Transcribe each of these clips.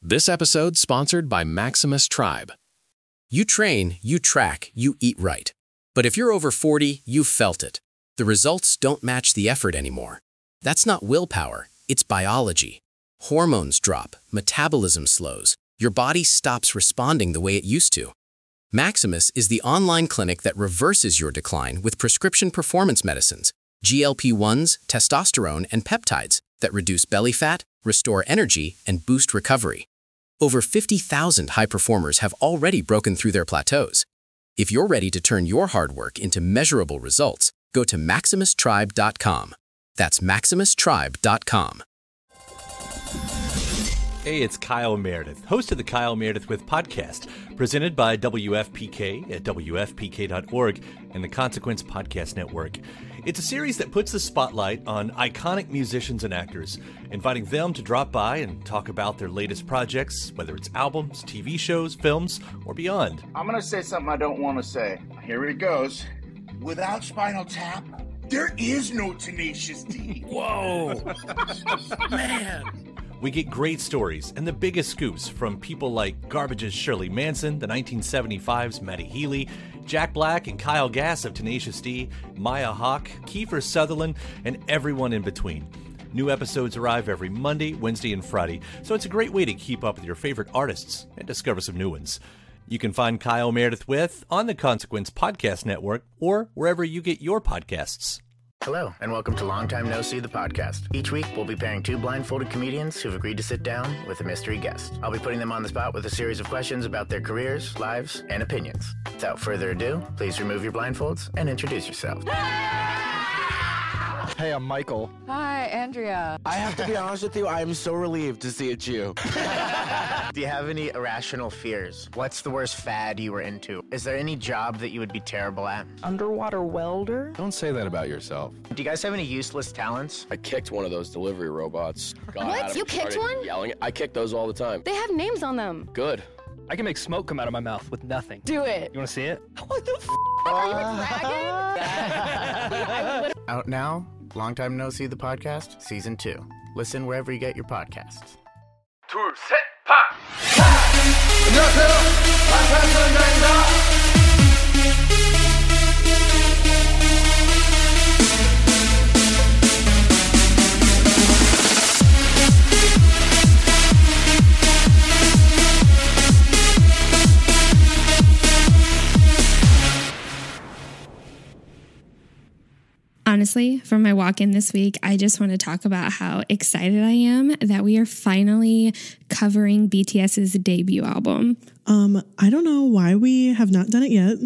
This episode sponsored by Maximus Tribe. You train, you track, you eat right. But if you're over 40, you've felt it. The results don't match the effort anymore. That's not willpower, it's biology. Hormones drop, metabolism slows, your body stops responding the way it used to. Maximus is the online clinic that reverses your decline with prescription performance medicines, GLP-1s, testosterone, and peptides that reduce belly fat, restore energy, and boost recovery. Over 50,000 high performers have already broken through their plateaus. If you're ready to turn your hard work into measurable results, go to MaximusTribe.com. That's MaximusTribe.com. Hey, it's Kyle Meredith, host of the Kyle Meredith With podcast, presented by WFPK at WFPK.org and the Consequence Podcast Network. It's a series that puts the spotlight on iconic musicians and actors, inviting them to drop by and talk about their latest projects, whether it's albums, TV shows, films, or beyond. I'm going to say something I don't want to say. Here it goes. Without Spinal Tap, there is no Tenacious D. Whoa! Man! We get great stories and the biggest scoops from people like Garbage's Shirley Manson, the 1975's Matty Healy, Jack Black and Kyle Gass of Tenacious D, Maya Hawke, Kiefer Sutherland, and everyone in between. New episodes arrive every Monday, Wednesday, and Friday, so it's a great way to keep up with your favorite artists and discover some new ones. You can find Kyle Meredith With on the Consequence Podcast Network or wherever you get your podcasts. Hello, and welcome to Long Time No See, the podcast. Each week, we'll be pairing two blindfolded comedians who've agreed to sit down with a mystery guest. I'll be putting them on the spot with a series of questions about their careers, lives, and opinions. Without further ado, please remove your blindfolds and introduce yourselves. Hey, I'm Michael. Hi, Andrea. I have to be honest with you, I am so relieved to see it's you. Do you have any irrational fears? What's the worst fad you were into? Is there any job that you would be terrible at? Underwater welder? Don't say that about yourself. Do you guys have any useless talents? I kicked one of those delivery robots. What? You kicked one? Yelling. I kick those all the time. They have names on them. Good. I can make smoke come out of my mouth with nothing. Do it. You want to see it? What the f***? Are you a dragon? Out now, Long Time No See, the podcast, Season 2. Listen wherever you get your podcasts. 둘, 셋, 파! Honestly, for my walk-in this week, I just want to talk about how excited I am that we are finally covering BTS's debut album. I don't know why we have not done it yet.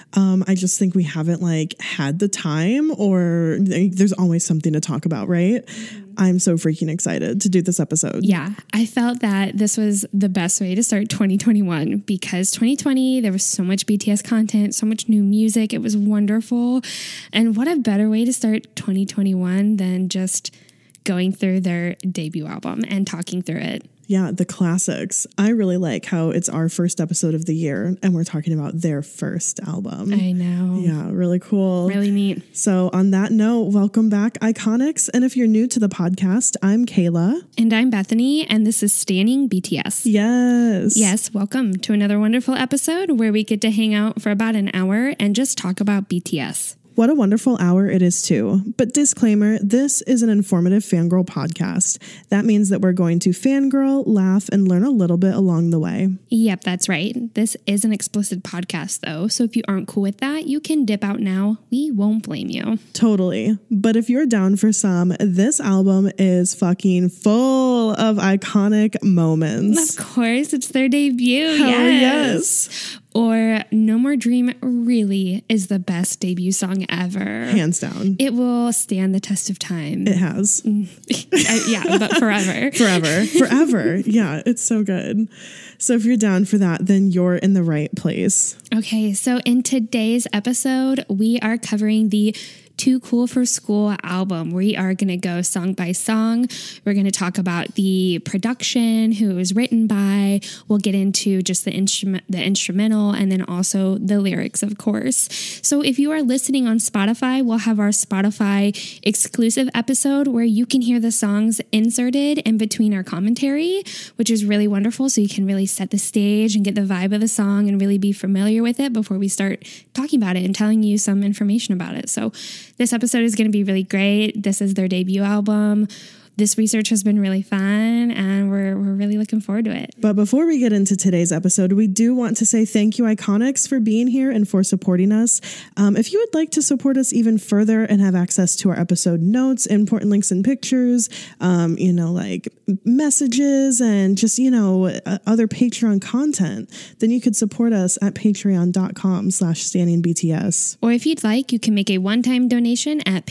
I just think we haven't had the time, or there's always something to talk about, right? I'm so freaking excited to do this episode. Yeah, I felt that this was the best way to start 2021 because 2020, there was so much BTS content, so much new music. It was wonderful. And what a better way to start 2021 than just going through their debut album and talking through it. Yeah, the classics. I really like how it's our first episode of the year and we're talking about their first album. I know. Yeah, really cool. Really neat. So on that note, welcome back, Iconics. And if you're new to the podcast, I'm Kayla. And I'm Bethany, and this is Standing BTS. Yes. Yes, welcome to another wonderful episode where we get to hang out for about an hour and just talk about BTS. What a wonderful hour it is too. But disclaimer, this is an informative fangirl podcast. That means that we're going to fangirl, laugh, and learn a little bit along the way. Yep, that's right. This is an explicit podcast though, so if you aren't cool with that, you can dip out now. We won't blame you. Totally. But if you're down for some, this album is fucking full of iconic moments. Of course, it's their debut. Hell yes. Or No More Dream really is the best debut song ever. Hands down. It will stand the test of time. It has. Yeah, but forever. Forever. Yeah, it's so good. So if you're down for that, then you're in the right place. Okay, so in today's episode, we are covering the Too Cool for School album. We are going to go song by song. We're going to talk about the production, who it was written by. We'll get into just the instrumental, and then also the lyrics, of course. So if you are listening on Spotify, we'll have our Spotify exclusive episode where you can hear the songs inserted in between our commentary, which is really wonderful. So you can really set the stage and get the vibe of the song and really be familiar with it before we start talking about it and telling you some information about it. So this episode is going to be really great. This is their debut album. This research has been really fun, and we're really looking forward to it. But before we get into today's episode, we do want to say thank you, Iconics, for being here and for supporting us. If you would like to support us even further and have access to our episode notes, important links and pictures, like messages and just, other Patreon content, then you could support us at patreon.com/standingbts. Or if you'd like, you can make a one-time donation at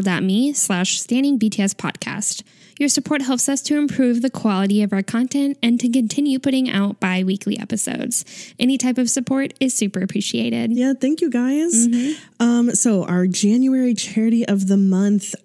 paypal.me/standingbtspodcast. Your support helps us to improve the quality of our content and to continue putting out bi-weekly episodes. Any type of support is super appreciated. Yeah, thank you guys. So our January charity of the month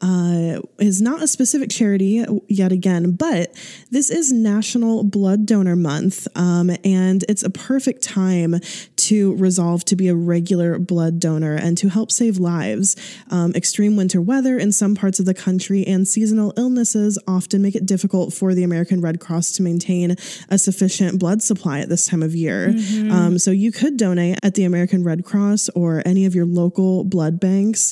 is not a specific charity yet again, but this is National Blood Donor Month, and it's a perfect time to resolve to be a regular blood donor and to help save lives. Extreme winter weather in some parts of the country and seasonal illnesses often make it difficult for the American Red Cross to maintain a sufficient blood supply at this time of year. So you could donate at the American Red Cross or any of your local blood banks,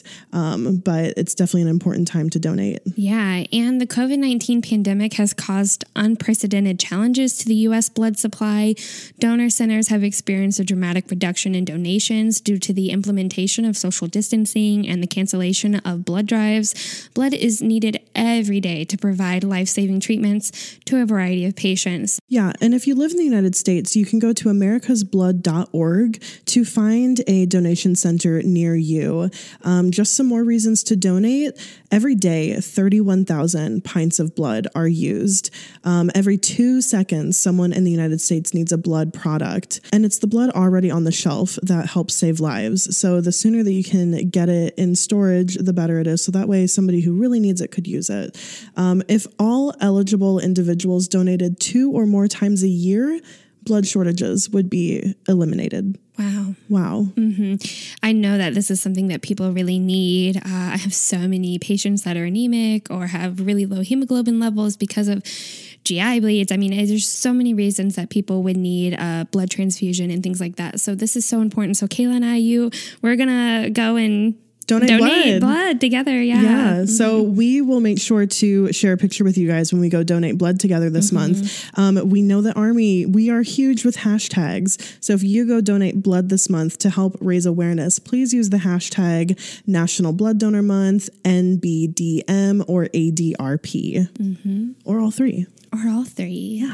but it's definitely an important time to donate. Yeah, and the COVID-19 pandemic has caused unprecedented challenges to the U.S. blood supply. Donor centers have experienced a dramatic reduction in donations due to the implementation of social distancing and the cancellation of blood drives. Blood is needed every day to provide life-saving treatments to a variety of patients. Yeah, and if you live in the United States, you can go to americasblood.org to find a donation center near you. Just some more reasons to donate. Every day, 31,000 pints of blood are used. Every 2 seconds, someone in the United States needs a blood product, and it's the blood already on the shelf that helps save lives. So the sooner that you can get it in storage, the better it is. So that way somebody who really needs it could use it. If all eligible individuals donated 2 or more times a year, blood shortages would be eliminated. Wow. I know that this is something that people really need. I have so many patients that are anemic or have really low hemoglobin levels because of GI bleeds. I mean, there's so many reasons that people would need a blood transfusion and things like that. So this is so important. So Kayla and I, we're going to go and donate blood together. Yeah. So we will make sure to share a picture with you guys when we go donate blood together this month. We know that Army, we are huge with hashtags. So if you go donate blood this month to help raise awareness, please use the hashtag National Blood Donor Month, NBDM, or ADRP, or all three. Yeah.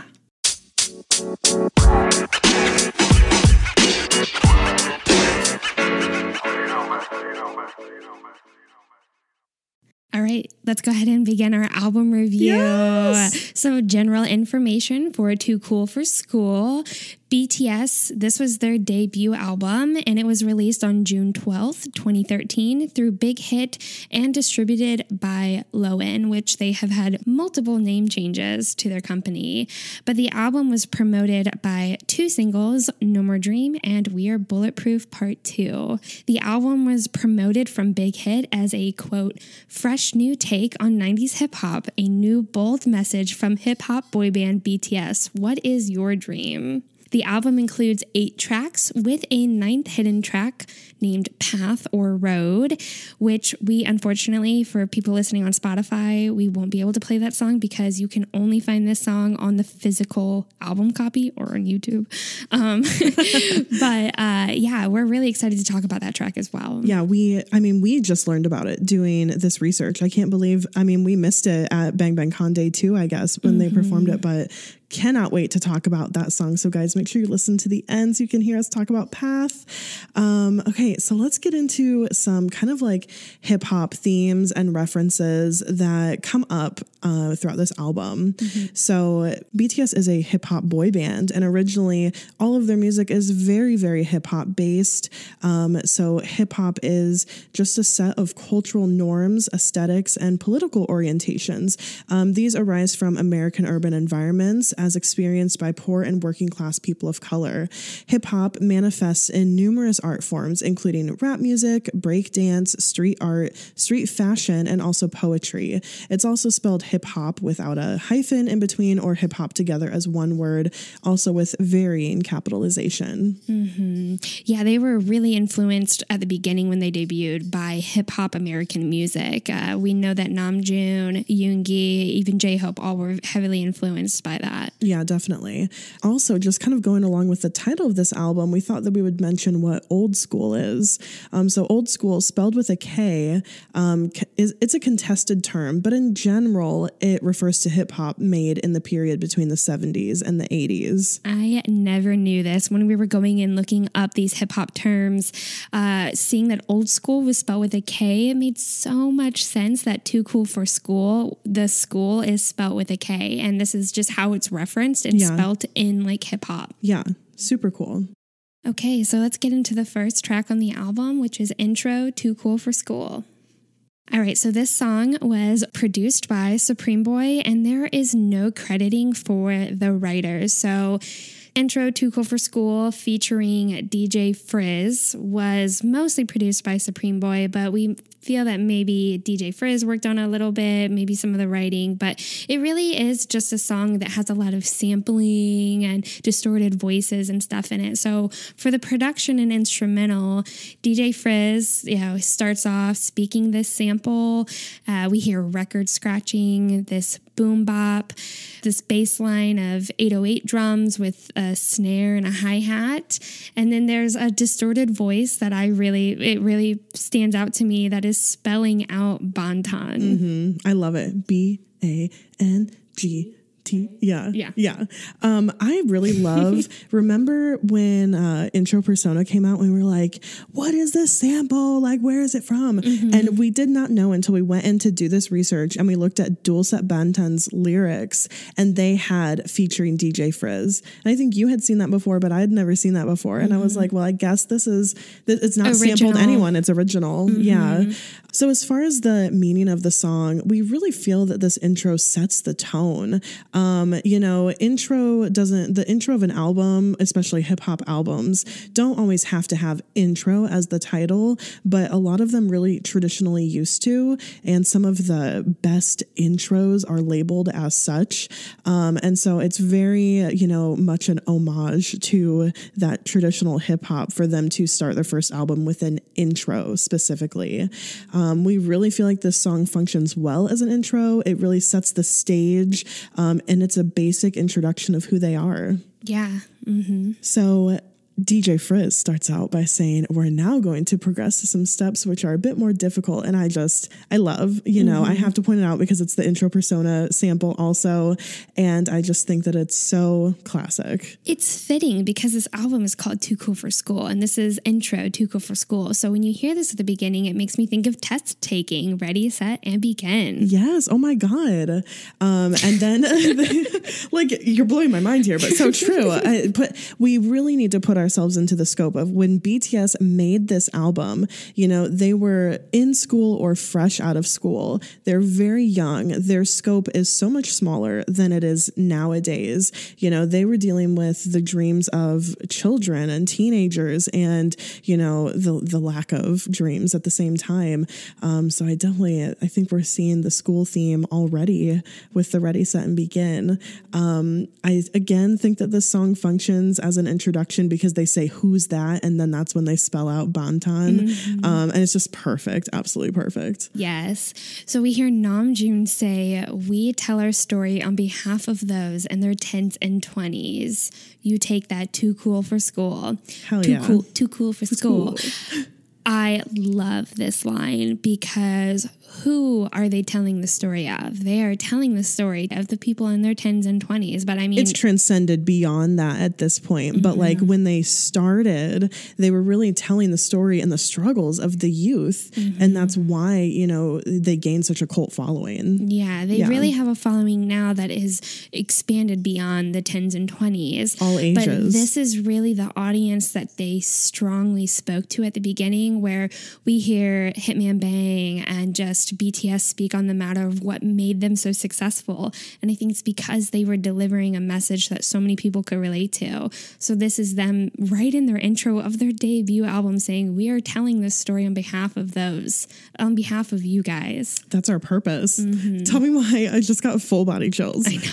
All right, let's go ahead and begin our album review. Yes! So general information for Too Cool for School. BTS, this was their debut album, and it was released on June 12th, 2013 through Big Hit and distributed by Lowen, which they have had multiple name changes to their company. But the album was promoted by 2 singles, No More Dream and We Are Bulletproof Part 2. The album was promoted from Big Hit as a, quote, fresh new take on 90s hip-hop, a new bold message from hip-hop boy band BTS. What is your dream? The album includes 8 tracks with a 9th hidden track named Path or Road, which we, unfortunately, for people listening on Spotify, we won't be able to play that song because you can only find this song on the physical album copy or on YouTube. But we're really excited to talk about that track as well. Yeah, we just learned about it doing this research. I can't believe, we missed it at Bang Bang Con Day 2, I guess, when they performed it, but cannot wait to talk about that song. So guys, make sure you listen to the end so you can hear us talk about Path. Okay, so let's get into some kind of like hip hop themes and references that come up throughout this album. So BTS is a hip hop boy band, and originally all of their music is very, very hip hop based. So hip hop is just a set of cultural norms, aesthetics, and political orientations. These arise from American urban environments as experienced by poor and working class people of color. Hip hop manifests in numerous art forms, including rap music, breakdance, street art, street fashion, and also poetry. It's also spelled hip hop without a hyphen in between, or hip hop together as one word, also with varying capitalization. Yeah, they were really influenced at the beginning when they debuted by hip hop American music. We know that Namjoon, Yoongi, even J-Hope all were heavily influenced by that. Yeah, definitely. Also, just kind of going along with the title of this album, we thought that we would mention what old school is. So old school, spelled with a K, it's a contested term, but in general, it refers to hip hop made in the period between the 70s and the 80s. I never knew this. When we were going and looking up these hip hop terms, seeing that old school was spelled with a K, it made so much sense that Too Cool for School, the school is spelled with a K, and this is just how it's referenced and spelled in like hip hop. Yeah, super cool. Okay, so let's get into the first track on the album, which is Intro, Too Cool for School. All right, so this song was produced by Supreme Boy, and there is no crediting for the writers. So Intro, Too Cool for School, featuring DJ Frizz, was mostly produced by Supreme Boy, but we feel that maybe DJ Frizz worked on it a little bit, maybe some of the writing, but it really is just a song that has a lot of sampling and distorted voices and stuff in it. So for the production and instrumental, DJ Frizz, starts off speaking this sample. We hear record scratching, this boom bop, this bass line of 808 drums with a snare and a hi-hat. And then there's a distorted voice that it really stands out to me, that is spelling out Bantan. I love it. B-A-N-G. Yeah. I really love, remember when Intro Persona came out, we were like, what is this sample? Like, where is it from? And we did not know until we went in to do this research, and we looked at Dulcet Bantan's lyrics, and they had featuring DJ Frizz. And I think you had seen that before, but I had never seen that before. And I was like, well, I guess it's not original. Sampled anyone. It's original. Yeah. So as far as the meaning of the song, we really feel that this intro sets the tone. The intro of an album, especially hip hop albums, don't always have to have intro as the title, but a lot of them really traditionally used to. And some of the best intros are labeled as such. And so it's very, much an homage to that traditional hip hop for them to start their first album with an intro specifically. We really feel like this song functions well as an intro. It really sets the stage, and it's a basic introduction of who they are. Yeah. So DJ Frizz starts out by saying, we're now going to progress to some steps which are a bit more difficult. And I love, I have to point it out because it's the Intro Persona sample also. And I just think that it's so classic. It's fitting because this album is called Too Cool for School, and this is Intro, Too Cool for School. So when you hear this at the beginning, it makes me think of test taking, ready, set, and begin. Yes. Oh my God. And then like, you're blowing my mind here, but so true. But we really need to put ourselves into the scope of when BTS made this album. They were in school or fresh out of school. They're very young. Their scope is so much smaller than it is nowadays. They were dealing with the dreams of children and teenagers and, the lack of dreams at the same time. So I think we're seeing the school theme already with the Ready, Set, and Begin. I again think that this song functions as an introduction because they say, who's that? And then that's when they spell out Bantan. And it's just perfect. Absolutely perfect. Yes. So we hear Namjoon say, we tell our story on behalf of those in their 10s and 20s. You take that, too cool for school. Hell too yeah. Too cool for school. I love this line because who are they telling the story of? They are telling the story of the people in their 10s and 20s. But I mean, it's transcended beyond that at this point. But like when they started, they were really telling the story and the struggles of the youth. And that's why, you know, they gained such a cult following. Yeah, they really have a following now that is expanded beyond the 10s and 20s. All ages. But this is really the audience that they strongly spoke to at the beginning, where we hear Hitman Bang and just BTS speak on the matter of what made them so successful. And I think it's because they were delivering a message that so many people could relate to. So this is them right in their intro of their debut album saying, we are telling this story on behalf of you guys. That's our purpose. Tell me why I just got full body chills. I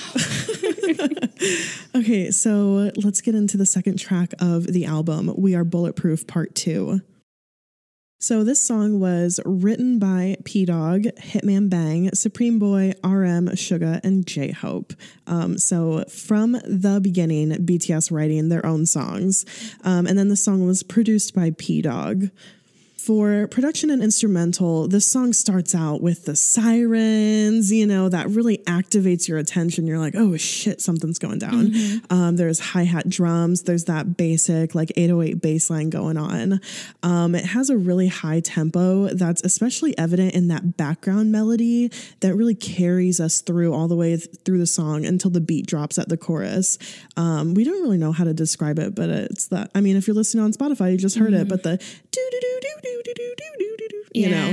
know. Okay, so let's get into the second track of the album, We Are Bulletproof Part 2. So this song was written by P-Dog, Hitman Bang, Supreme Boy, RM, Suga, and J-Hope. So from the beginning, BTS writing their own songs. And then the song was produced by P-Dog. For production and instrumental, this song starts out with the sirens, you know, that really activates your attention. You're like, oh shit, something's going down. There's hi-hat drums. There's that basic like 808 bass line going on. It has a really high tempo that's especially evident in that background melody that really carries us through all the way through the song until the beat drops at the chorus. We don't really know how to describe it, but it's that, I mean, if you're listening on Spotify, you just heard it, but the do-do-do-do-do. You know,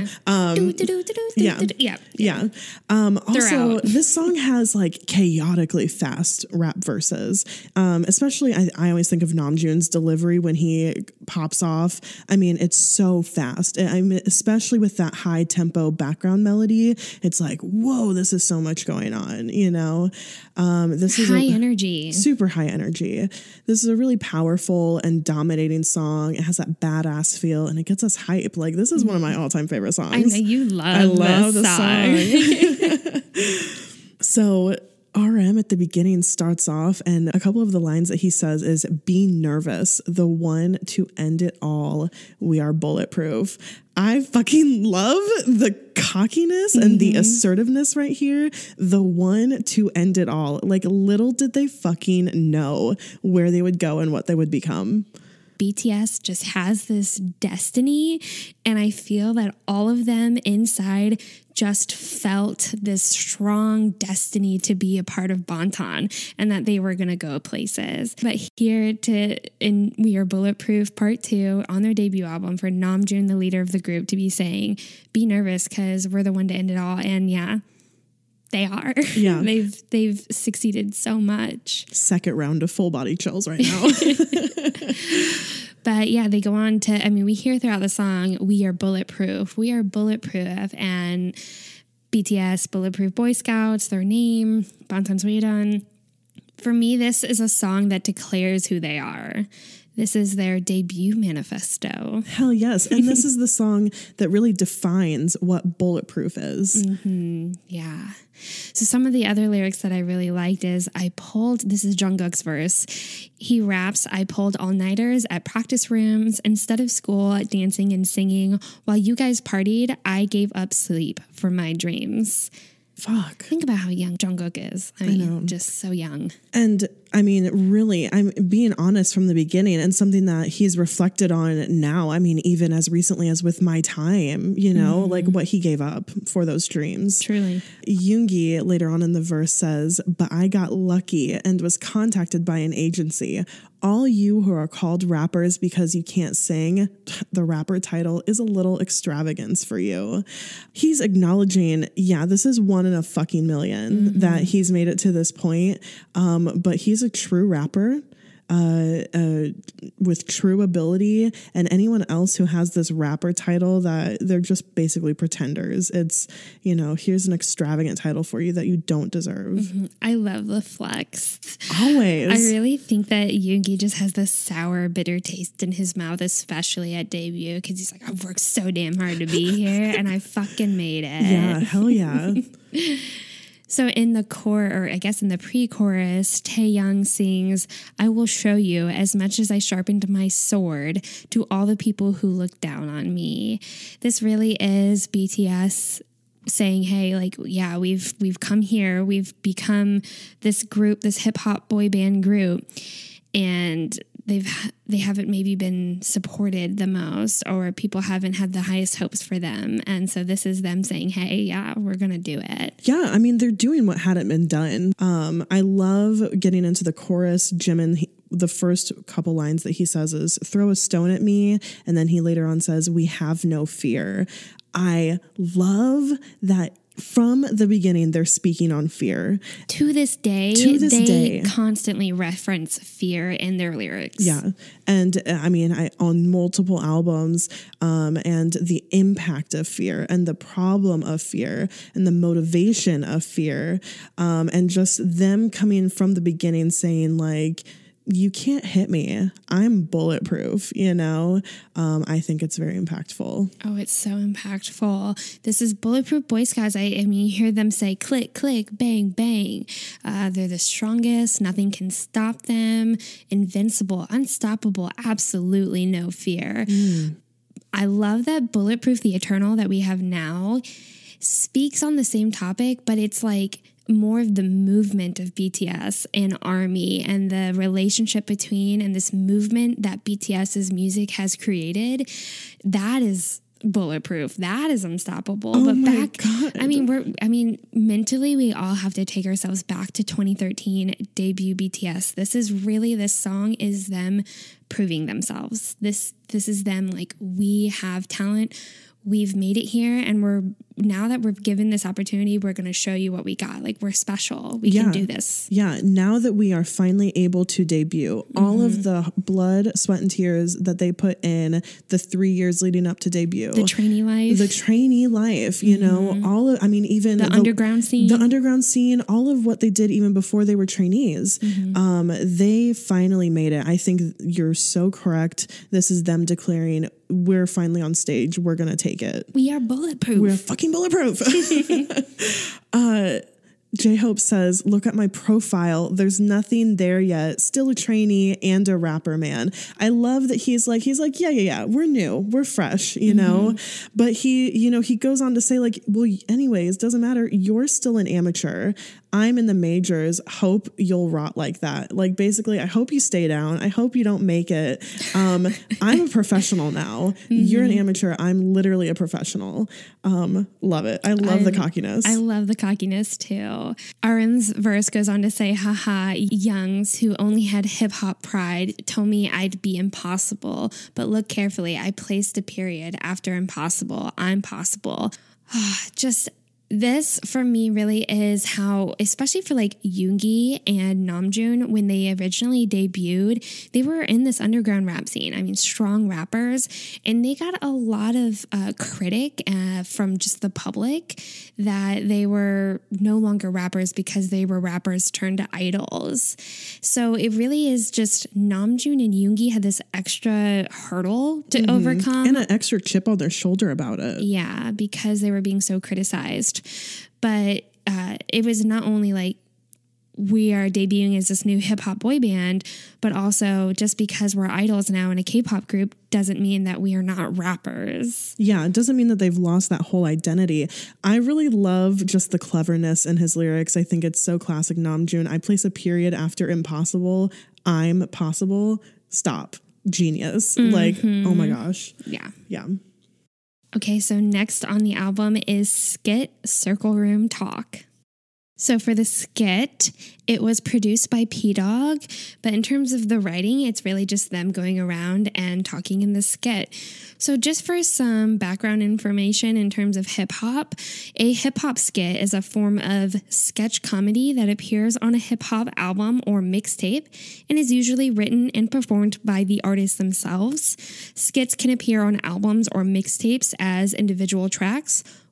also, this song has like chaotically fast rap verses. Especially, I always think of Namjoon's delivery when he pops off. I mean, it's so fast. I mean, especially with that high tempo background melody, it's like, whoa, this is so much going on. You know, this is high energy, super high energy. This is a really powerful and dominating song. It has that badass feel, and it gets us hype. Like, this is one of my all-time favorite songs. I know you love this song. So RM at the beginning starts off, and a couple of the lines that he says is, be nervous, the one to end it all. We are bulletproof. I fucking love the cockiness and the assertiveness right here. The one to end it all. Like, little did they fucking know where they would go and what they would become. BTS just has this destiny, and I feel that all of them inside just felt this strong destiny to be a part of Bangtan and that they were going to go places. But here in We Are Bulletproof Part 2 on their debut album, for Namjoon, the leader of the group, to be saying, be nervous because we're the one to end it all. And yeah, they are. Yeah. They've succeeded so much. Second round of full body chills right now. But yeah, they go on to, I mean, we hear throughout the song, we are bulletproof. We are bulletproof. And BTS, Bulletproof Boy Scouts, their name, Bangtan. For me, this is a song that declares who they are. This is their debut manifesto. Hell yes. And this is the song that really defines what bulletproof is. Yeah. So some of the other lyrics that I really liked is, this is Jungkook's verse. He raps, I pulled all-nighters at practice rooms instead of school, dancing and singing. While you guys partied, I gave up sleep for my dreams. Fuck. Think about how young Jungkook is. I mean, just so young. And I mean, really, I'm being honest from the beginning, and something that he's reflected on now. I mean, even as recently as with My Time, you know, like what he gave up for those dreams. Truly. Yoongi later on in the verse says, but I got lucky and was contacted by an agency. All you who are called rappers because you can't sing, the rapper title is a little extravagance for you. He's acknowledging, yeah, this is 1 in a fucking million that he's made it to this point. But he's a true rapper with true ability, and anyone else who has this rapper title, that they're just basically pretenders. It's, you know, here's an extravagant title for you that you don't deserve. I love the flex. Always. I really think that Yoongi just has this sour, bitter taste in his mouth, especially at debut, because he's like, I've worked so damn hard to be here and I fucking made it. Yeah, hell yeah. So in the in the pre-chorus, Taehyung sings, "I will show you as much as I sharpened my sword to all the people who look down on me." This really is BTS saying, hey, like, yeah, we've come here, we've become this group, this hip hop boy band group, and they haven't maybe been supported the most, or people haven't had the highest hopes for them. And so this is them saying, hey, yeah, we're going to do it. Yeah, I mean, they're doing what hadn't been done. I love getting into the chorus. Jimin, the first couple lines that he says is, "Throw a stone at me." And then he later on says, "We have no fear." I love that. From the beginning, they're speaking on fear. To this day, they constantly reference fear in their lyrics. Yeah. And I mean, on multiple albums, and the impact of fear and the problem of fear and the motivation of fear, and just them coming from the beginning saying, like, you can't hit me. I'm bulletproof, you know? I think it's very impactful. Oh, it's so impactful. This is Bulletproof Boy Scouts. I mean, you hear them say click, click, bang, bang. They're the strongest. Nothing can stop them. Invincible, unstoppable, absolutely no fear. I love that Bulletproof the Eternal that we have now speaks on the same topic, but it's like more of the movement of BTS and ARMY and the relationship between, and this movement that BTS's music has created. That is Bulletproof. That is unstoppable. Oh, but my God. I mean, mentally, we all have to take ourselves back to 2013 debut BTS. This song is them proving themselves. This is them like, we have talent. We've made it here, and now that we're given this opportunity, we're going to show you what we got. Like, we're special. We can do this. Yeah. Now that we are finally able to debut, all of the blood, sweat, and tears that they put in the 3 years leading up to debut, the trainee life, you know, even the underground scene, all of what they did even before they were trainees, they finally made it. I think you're so correct. This is them declaring, we're finally on stage. We're going to take it. We are bulletproof. We're fucking bulletproof. J-Hope says, "Look at my profile. There's nothing there yet. Still a trainee and a rapper, man." I love that he's like, yeah. We're new. We're fresh, you know? But he goes on to say, like, well, anyways, doesn't matter. You're still an amateur. I'm in the majors. Hope you'll rot like that. Like, basically, I hope you stay down. I hope you don't make it. I'm a professional now. You're an amateur. I'm literally a professional. Love it. I love the cockiness. I love the cockiness too. Arin's verse goes on to say, haha, youngs who only had hip hop pride told me I'd be impossible. But look carefully. I placed a period after impossible. I'm possible. Just this for me really is how, especially for like Yoongi and Namjoon, when they originally debuted, they were in this underground rap scene. I mean, strong rappers, and they got a lot of critic from just the public that they were no longer rappers because they were rappers turned to idols. So it really is just Namjoon and Yoongi had this extra hurdle to overcome. And an extra chip on their shoulder about it. Yeah, because they were being so criticized. But it was not only like we are debuting as this new hip hop boy band, but also just because we're idols now in a K-pop group doesn't mean that we are not rappers. Yeah, it doesn't mean that they've lost that whole identity. I really love just the cleverness in his lyrics. I think it's so classic Namjoon. I place a period after impossible. I'm possible. Stop. Genius. Like, oh my gosh. Yeah. Yeah. Okay, so next on the album is Skit Circle Room Talk. So for the skit, it was produced by P-Dog, but in terms of the writing, it's really just them going around and talking in the skit. So just for some background information in terms of hip-hop, a hip-hop skit is a form of sketch comedy that appears on a hip-hop album or mixtape and is usually written and performed by the artists themselves. Skits can appear on albums or mixtapes as individual tracks,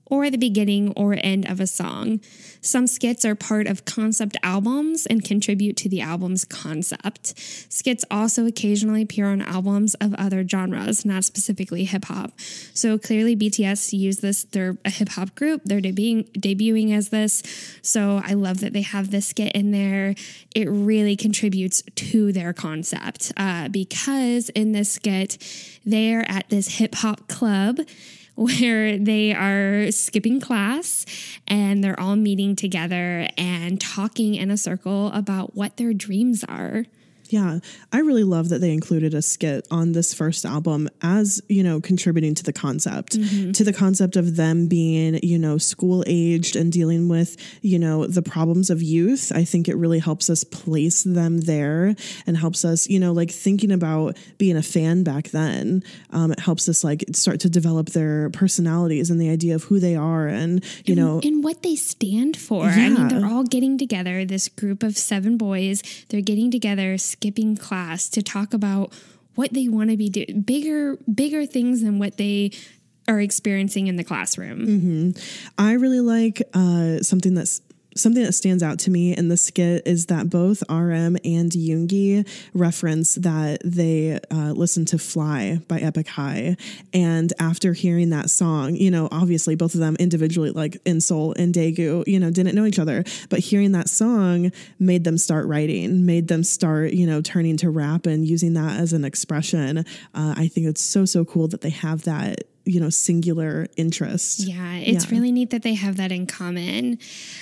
or the beginning or end of a song. Some skits are part of concept albums and contribute to the album's concept. Skits also occasionally appear on albums of other genres, not specifically hip-hop. So clearly BTS used this. They're a hip-hop group. They're debuting as this. So I love that they have this skit in there. It really contributes to their concept because in this skit, they're at this hip-hop club where they are skipping class and they're all meeting together and talking in a circle about what their dreams are. Yeah, I really love that they included a skit on this first album as, contributing to the concept, to the concept of them being, school aged and dealing with, the problems of youth. I think it really helps us place them there and helps us, thinking about being a fan back then. It helps us start to develop their personalities and the idea of who they are and what they stand for. Yeah. I mean, they're all getting together, this group of 7 boys, they're getting together, skipping class to talk about what they want to be doing, bigger things than what they are experiencing in the classroom. Mm-hmm. I really like something that stands out to me in the skit is that both RM and Yoongi reference that they listened to Fly by Epic High. And after hearing that song, obviously both of them individually, like in Seoul and Daegu, didn't know each other. But hearing that song made them start writing, made them start, turning to rap and using that as an expression. I think it's so cool that they have that singular interest. Yeah, it's really neat that they have that in common.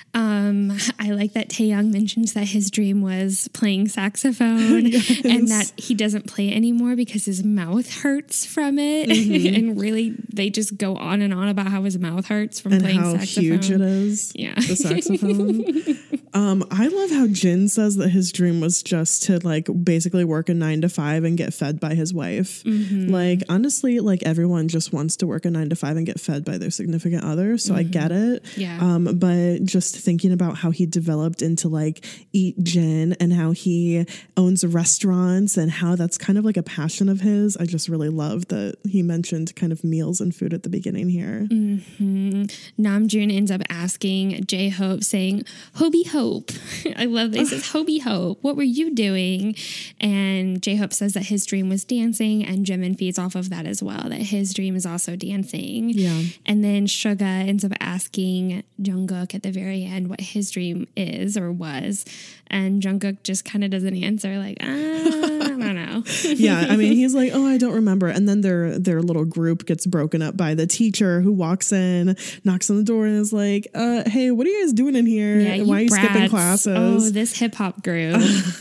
I like that Taeyong mentions that his dream was playing saxophone and that he doesn't play it anymore because his mouth hurts from it. And really, they just go on and on about how his mouth hurts from playing saxophone. And how huge it is, the saxophone. I love how Jin says that his dream was just to basically work a 9-to-5 and get fed by his wife. Honestly, everyone just wants to work a 9-to-5 and get fed by their significant other. So I get it. Yeah. But just thinking about how he developed into Eat Jin and how he owns restaurants and how that's kind of a passion of his. I just really love that he mentioned kind of meals and food at the beginning here. Namjoon ends up asking J-Hope, saying, Hobie Hope. I love that he says, Hobie Hope, what were you doing? And J-Hope says that his dream was dancing, and Jimin feeds off of that as well, that his dream is also dancing. Yeah. And then Suga ends up asking Jungkook at the very end what his dream is or was. And Jungkook just kind of doesn't answer, I don't know. Yeah, I mean, he's oh, I don't remember. And then their little group gets broken up by the teacher who walks in, knocks on the door and is hey, what are you guys doing in here? Yeah, why are you skipping classes? Oh, this hip-hop group.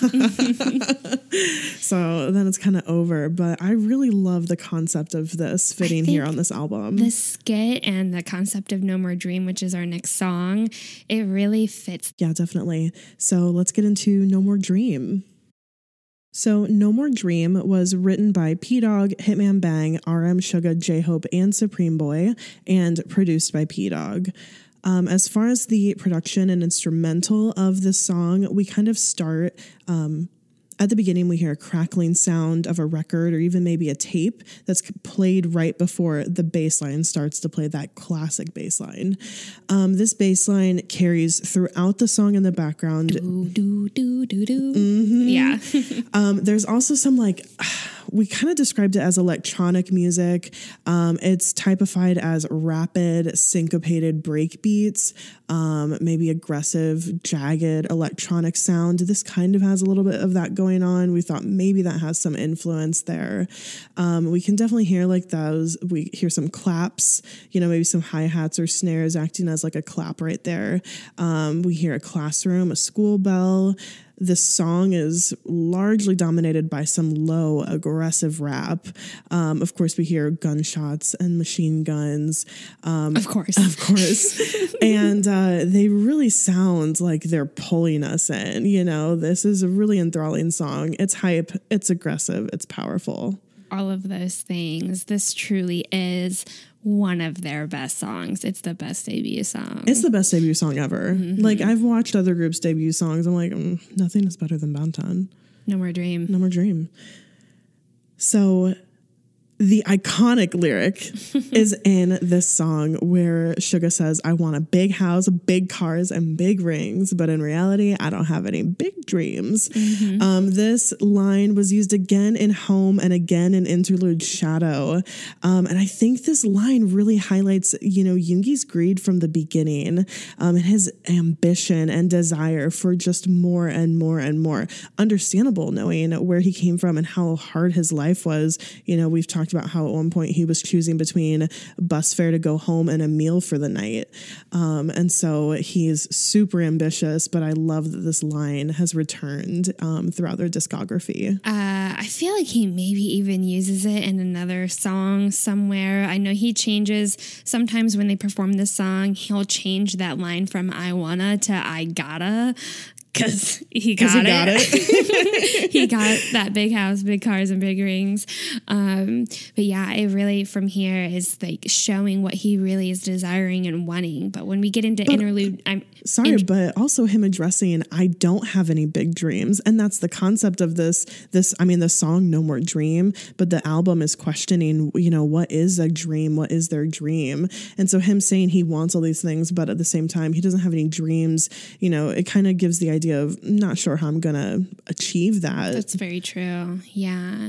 So then it's kind of over. But I really love the concept of this fitting here on this album. The skit and the concept of No More Dream, which is our next song, it really fits. Yeah, definitely. So let's get into No More Dream. So No More Dream was written by P-Dog, Hitman Bang, RM, Suga, J-Hope, and Supreme Boy, and produced by P-Dog. As far as the production and instrumental of this song, we kind of start at the beginning. We hear a crackling sound of a record or even maybe a tape that's played right before the bass line starts to play, that classic bass line. This bass line carries throughout the song in the background. Do, do, do, do, do. Mm-hmm. Yeah. There's also some we kind of described it as electronic music. It's typified as rapid, syncopated break beats, maybe aggressive, jagged electronic sound. This kind of has a little bit of that going on. We thought maybe that has some influence there. We can definitely hear those. We hear some claps, maybe some hi-hats or snares acting as a clap right there. We hear a classroom, a school bell. This song is largely dominated by some low, aggressive rap. Of course, we hear gunshots and machine guns. Of course. And they really sound like they're pulling us in. This is a really enthralling song. It's hype, it's aggressive, it's powerful. All of those things. This truly is one of their best songs. It's the best debut song. It's the best debut song ever. Mm-hmm. I've watched other groups' debut songs. I'm nothing is better than Bantan. No More Dream. No More Dream. So The iconic lyric is in this song where Suga says, I want a big house, big cars, and big rings, but in reality, I don't have any big dreams. This line was used again in Home and again in Interlude Shadow. And I think this line really highlights, Yoongi's greed from the beginning, and his ambition and desire for just more and more and more. Understandable knowing where he came from and how hard his life was. We've talked about how at one point he was choosing between bus fare to go home and a meal for the night. And so he's super ambitious, but I love that this line has returned throughout their discography. I feel like he maybe even uses it in another song somewhere. I know he changes sometimes when they perform this song, he'll change that line from I wanna to I gotta. Because he got it. He got that big house, big cars, and big rings. But yeah, it really from here is like showing what he really is desiring and wanting. But when we get into interlude, but also him addressing, I don't have any big dreams. And that's the concept of the song No More Dream, but the album is questioning, what is a dream? What is their dream? And so him saying he wants all these things, but at the same time, he doesn't have any dreams, it kind of gives the idea of not sure how I'm going to achieve that. That's very true. Yeah.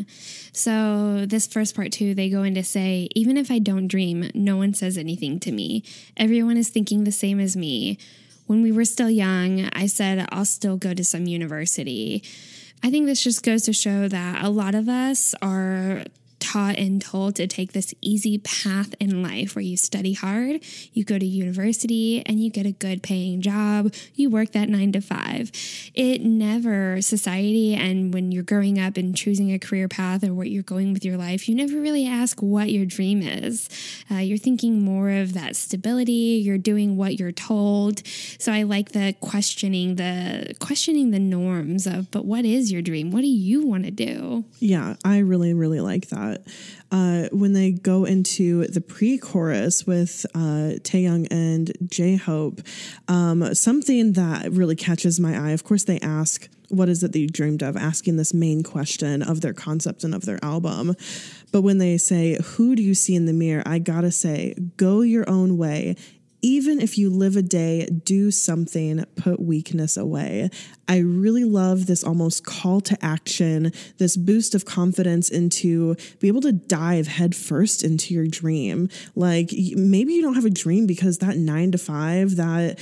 So this first part too, they go in to say, even if I don't dream, no one says anything to me. Everyone is thinking the same as me. When we were still young, I said, I'll still go to some university. I think this just goes to show that a lot of us are taught and told to take this easy path in life where you study hard, you go to university, and you get a good paying job. You work that 9 to 5. It never, society, and when you're growing up and choosing a career path or what you're going with your life, you never really ask what your dream is. You're thinking more of that stability. You're doing what you're told. So I like the questioning the norms of, but what is your dream? What do you want to do? Yeah, I really, really like that. When they go into the pre-chorus with Taehyung and J-Hope, something that really catches my eye, of course they ask, what is it that you dreamed of? Asking this main question of their concept and of their album. But when they say, who do you see in the mirror? I gotta say, go your own way. Even if you live a day, do something, put weakness away. I really love this almost call to action, this boost of confidence into be able to dive headfirst into your dream. Like maybe you don't have a dream because that 9 to 5, that,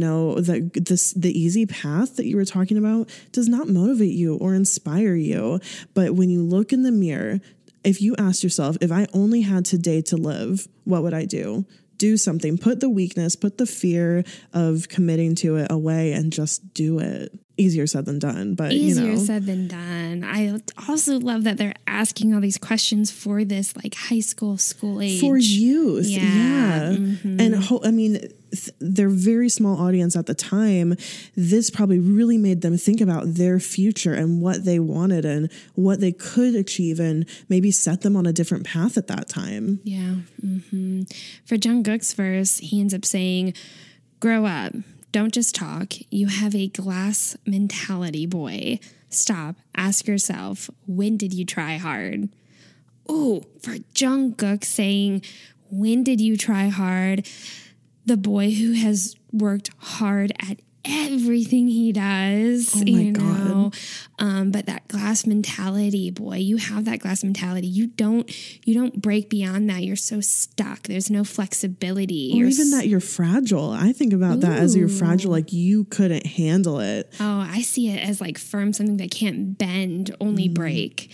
the easy path that you were talking about does not motivate you or inspire you. But when you look in the mirror, if you ask yourself, if I only had today to live, what would I do? Do something, put the weakness, put the fear of committing to it away and just do it. Easier said than done, but easier said than done. I also love that they're asking all these questions for this like high school age. For youth. Yeah. Mm-hmm. And their very small audience at the time, this probably really made them think about their future and what they wanted and what they could achieve and maybe set them on a different path at that time. Yeah. Mm-hmm. For Jungkook's verse, he ends up saying, grow up. Don't just talk. You have a glass mentality, boy. Stop. Ask yourself, when did you try hard? Ooh, for Jungkook saying, when did you try hard? The boy who has worked hard at everything he does. Oh my God. But that glass mentality, boy, you have that glass mentality. You don't break beyond that. You're so stuck. There's no flexibility. Or even that you're fragile. I think about that as you're fragile, like you couldn't handle it. Oh, I see it as like firm, something that can't bend, only break.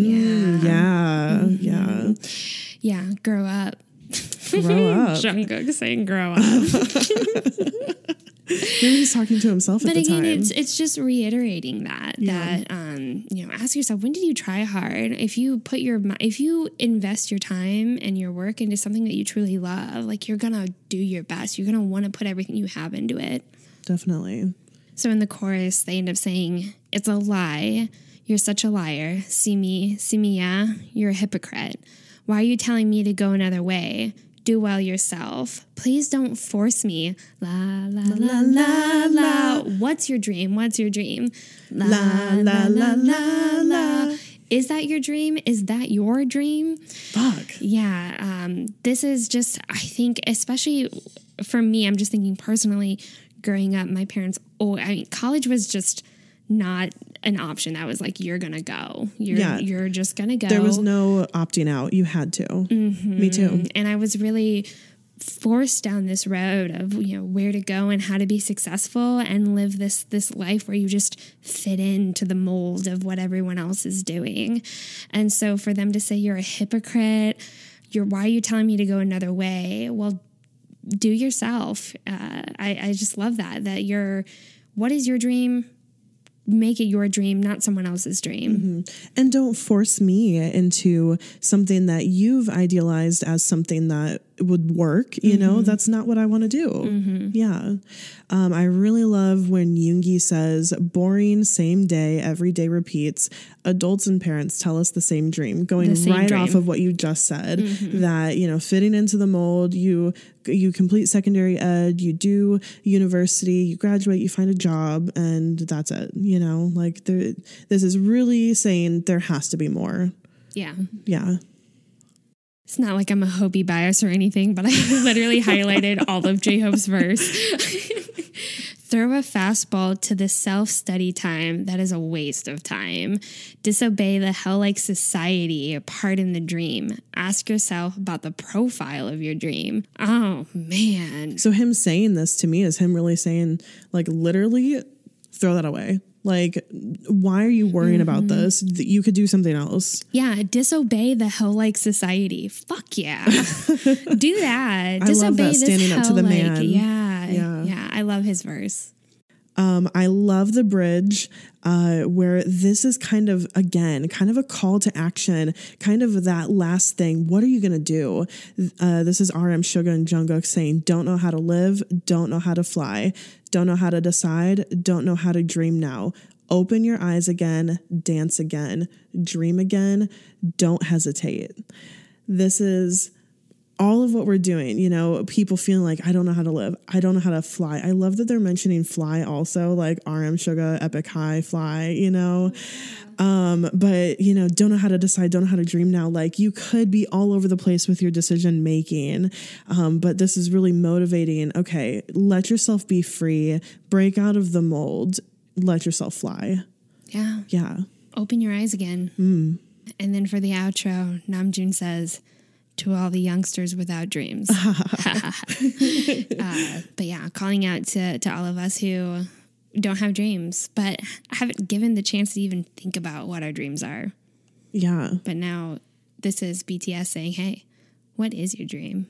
Yeah. Yeah, grow up. Grow up. Jungkook saying grow up. Maybe he's talking to himself at the time. But again, it's just reiterating that ask yourself, when did you try hard? If you invest your time and your work into something that you truly love, like you're gonna do your best. You're gonna want to put everything you have into it. Definitely. So in the chorus, they end up saying, "It's a lie. You're such a liar. See me, yeah. You're a hypocrite. Why are you telling me to go another way? Do well yourself. Please don't force me. La, la, la, la, la. What's your dream? What's your dream? La, la, la, la, la. Is that your dream? Is that your dream? Fuck. Yeah. This is just, I think, especially for me, I'm just thinking personally, growing up, my parents, college was just not an option. That was like, you're going to go. You're just going to go. There was no opting out. You had to. Mm-hmm. Me too. And I was really forced down this road of, where to go and how to be successful and live this life where you just fit into the mold of what everyone else is doing. And so for them to say you're a hypocrite, why are you telling me to go another way? Well, do yourself. I just love that what is your dream? Make it your dream, not someone else's dream. Mm-hmm. And don't force me into something that you've idealized as something that would work. You know, that's not what I want to do. Mm-hmm. Yeah. I really love when Yoongi says, boring, same day, every day repeats. Adults and parents tell us the same dream, going right off of what you just said, that, fitting into the mold, you complete secondary ed, you do university, you graduate, you find a job, and that's it. This is really saying there has to be more. Yeah. Yeah. It's not like I'm a Hobie bias or anything, but I literally highlighted all of J-Hope's verse. Throw a fastball to the self-study time. That is a waste of time. Disobey the hell-like society. Pardon the dream. Ask yourself about the profile of your dream. Oh, man. So him saying this to me is him really saying, literally, throw that away. Why are you worrying about this? You could do something else. Yeah, disobey the hell-like society. Fuck yeah. Do that. I love that, standing up to the man. Yeah, I love his verse. I love the bridge where this is kind of a call to action, kind of that last thing. What are you going to do? This is RM, Suga, and Jungkook saying, don't know how to live, don't know how to fly, don't know how to decide, don't know how to dream now. Open your eyes again, dance again, dream again, don't hesitate. This is all of what we're doing, people feeling like, I don't know how to live. I don't know how to fly. I love that they're mentioning fly also, like RM, Suga, Epic High, fly, but, don't know how to decide, don't know how to dream now. You could be all over the place with your decision making. But this is really motivating. Okay, let yourself be free, break out of the mold, let yourself fly. Yeah. Yeah. Open your eyes again. And then for the outro, Namjoon says, to all the youngsters without dreams. But yeah, calling out to all of us who don't have dreams, but haven't given the chance to even think about what our dreams are. Yeah. But now this is BTS saying, hey, what is your dream?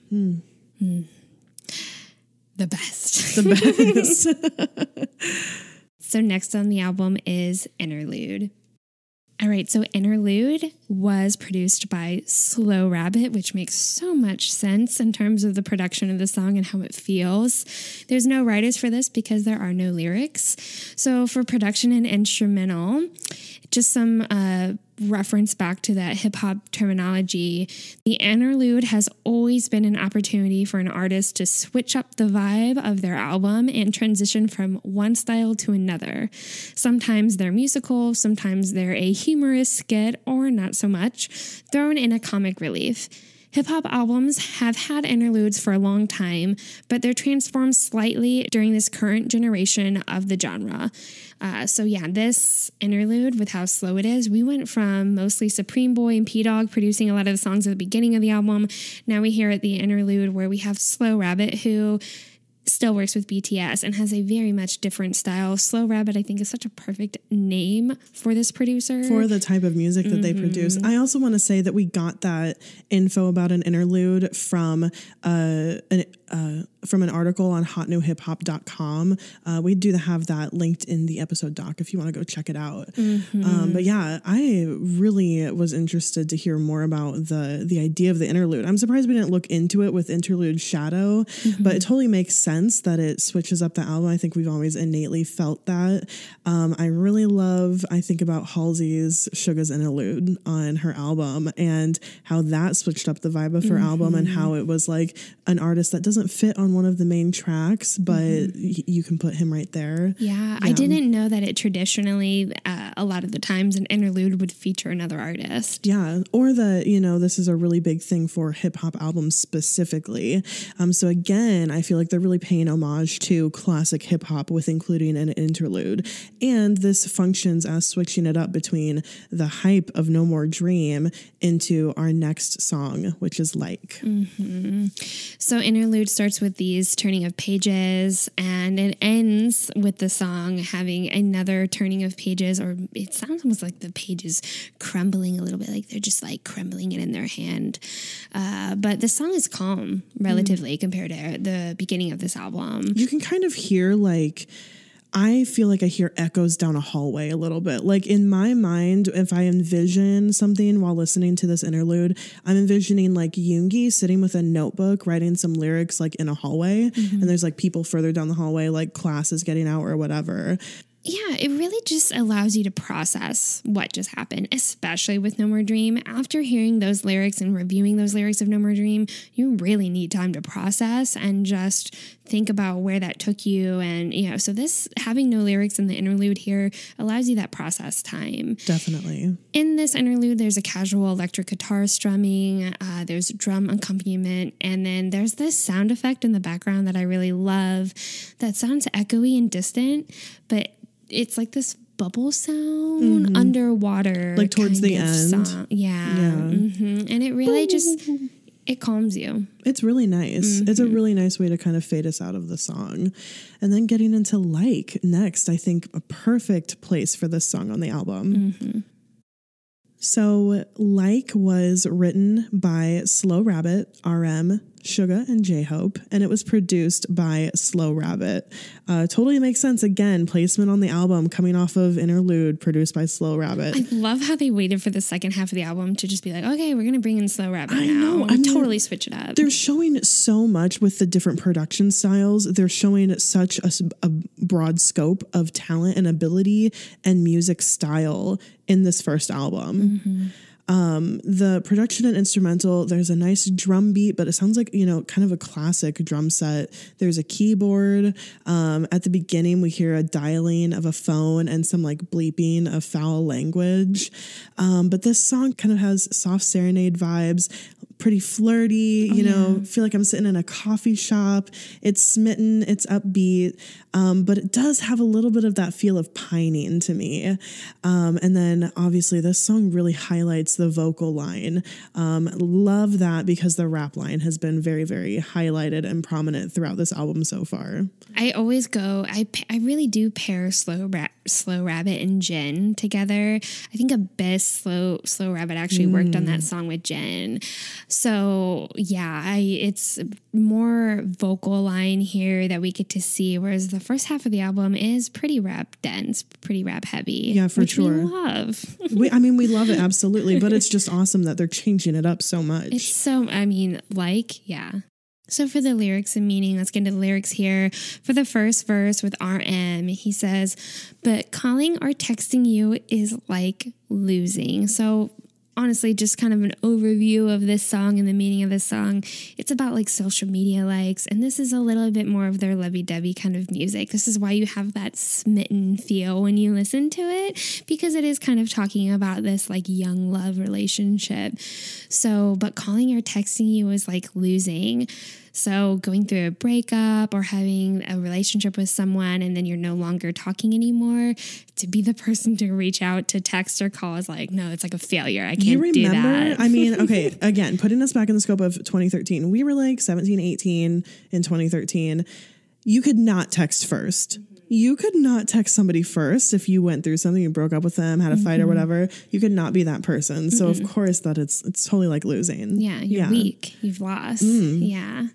The best. The best. So next on the album is Interlude. All right, so Interlude was produced by Slow Rabbit, which makes so much sense in terms of the production of the song and how it feels. There's no writers for this because there are no lyrics. So for production and instrumental, just some reference back to that hip-hop terminology, the interlude has always been an opportunity for an artist to switch up the vibe of their album and transition from one style to another. Sometimes they're musical, sometimes they're a humorous skit, or not so much, thrown in a comic relief. Hip-hop albums have had interludes for a long time, but they're transformed slightly during this current generation of the genre. This interlude, with how slow it is, we went from mostly Supreme Boy and P-Dog producing a lot of the songs at the beginning of the album. Now we hear at the interlude where we have Slow Rabbit, who still works with BTS and has a very much different style. Slow Rabbit, I think, is such a perfect name for this producer. For the type of music that they produce. I also want to say that we got that info about an interlude from an article on hotnewhiphop.com. We do have that linked in the episode doc if you want to go check it out. But yeah, I really was interested to hear more about the idea of the interlude. I'm surprised we didn't look into it with Interlude Shadow, but it totally makes sense that it switches up the album. I think we've always innately felt that. I really love, I think about Halsey's Suga's Interlude on her album and how that switched up the vibe of her album and how it was like an artist that doesn't doesn't fit on one of the main tracks, but you can put him right there. Yeah, I didn't know that it traditionally, a lot of the times, an interlude would feature another artist. Yeah, or that, you know, this is a really big thing for hip hop albums specifically. So again, I feel like they're really paying homage to classic hip hop with including an interlude. And this functions as switching it up between the hype of No More Dream into our next song, which is Like. So interlude starts with these turning of pages, and it ends with the song having another turning of pages, or it sounds almost like the pages crumbling a little bit, like they're just like crumbling it in their hand. But the song is calm relatively compared to the beginning of this album. You can kind of hear I feel like I hear echoes down a hallway a little bit. Like in my mind, if I envision something while listening to this interlude, I'm envisioning like Yoongi sitting with a notebook, writing some lyrics like in a hallway. And there's like people further down the hallway, like classes getting out or whatever. Yeah, it really just allows you to process what just happened, especially with No More Dream. After hearing those lyrics and reviewing those lyrics of No More Dream, you really need time to process and just think about where that took you. And, you know, so this having no lyrics in the interlude here allows you that process time. Definitely. In this interlude, there's a casual electric guitar strumming, there's drum accompaniment, and then there's this sound effect in the background that I really love that sounds echoey and distant, but it's like this bubble sound underwater, like towards the end. Song. And it really just it calms you. It's really nice. It's a really nice way to kind of fade us out of the song. And then getting into Like next, I think a perfect place for this song on the album. So Like was written by Slow Rabbit, RM, Suga, and J-Hope, and it was produced by Slow Rabbit. Totally makes sense. Again, placement on the album coming off of Interlude, produced by Slow Rabbit. I love how they waited for the second half of the album to just be like, okay, we're going to bring in Slow Rabbit I now. know. Totally switch it up. They're showing so much with the different production styles. They're showing such a broad scope of talent and ability and music style in this first album. The production and instrumental, there's a nice drum beat, but it sounds like, you know, kind of a classic drum set. There's a keyboard. At the beginning, we hear a dialing of a phone and some like bleeping of foul language. But this song kind of has soft serenade vibes, pretty flirty, you know, feel like I'm sitting in a coffee shop. It's smitten, it's upbeat, but it does have a little bit of that feel of pining to me. And then obviously this song really highlights the vocal line. Love that because the rap line has been very, very highlighted and prominent throughout this album so far. I always go, I really do pair Slow Rabbit and Jin together. I think Abyss, Slow Rabbit actually worked on that song with Jin. So yeah, it's more vocal line here that we get to see, whereas the first half of the album is pretty rap dense, pretty rap heavy. Yeah, for sure. We love. we love it, absolutely, but it's just awesome that they're changing it up so much. It's so, yeah. So for the lyrics and meaning, let's get into the lyrics here. For the first verse with RM, he says, but calling or texting you is like losing. So honestly, just kind of an overview of this song and the meaning of this song. It's about like social media likes, and this is a little bit more of their lovey-dovey kind of music. This is why you have that smitten feel when you listen to it, because it is kind of talking about this like young love relationship. So, but calling or texting you is like losing. So going through a breakup or having a relationship with someone and then you're no longer talking anymore, to be the person to reach out to text or call is like, no, it's like a failure. I can't do that. I mean, okay, again, putting us back in the scope of 2013, we were like 17, 18 in 2013. You could not text first. You could not text somebody first if you went through something, you broke up with them, had a fight or whatever. You could not be that person. So of course that it's totally like losing. Yeah, you're weak. You've lost. Yeah.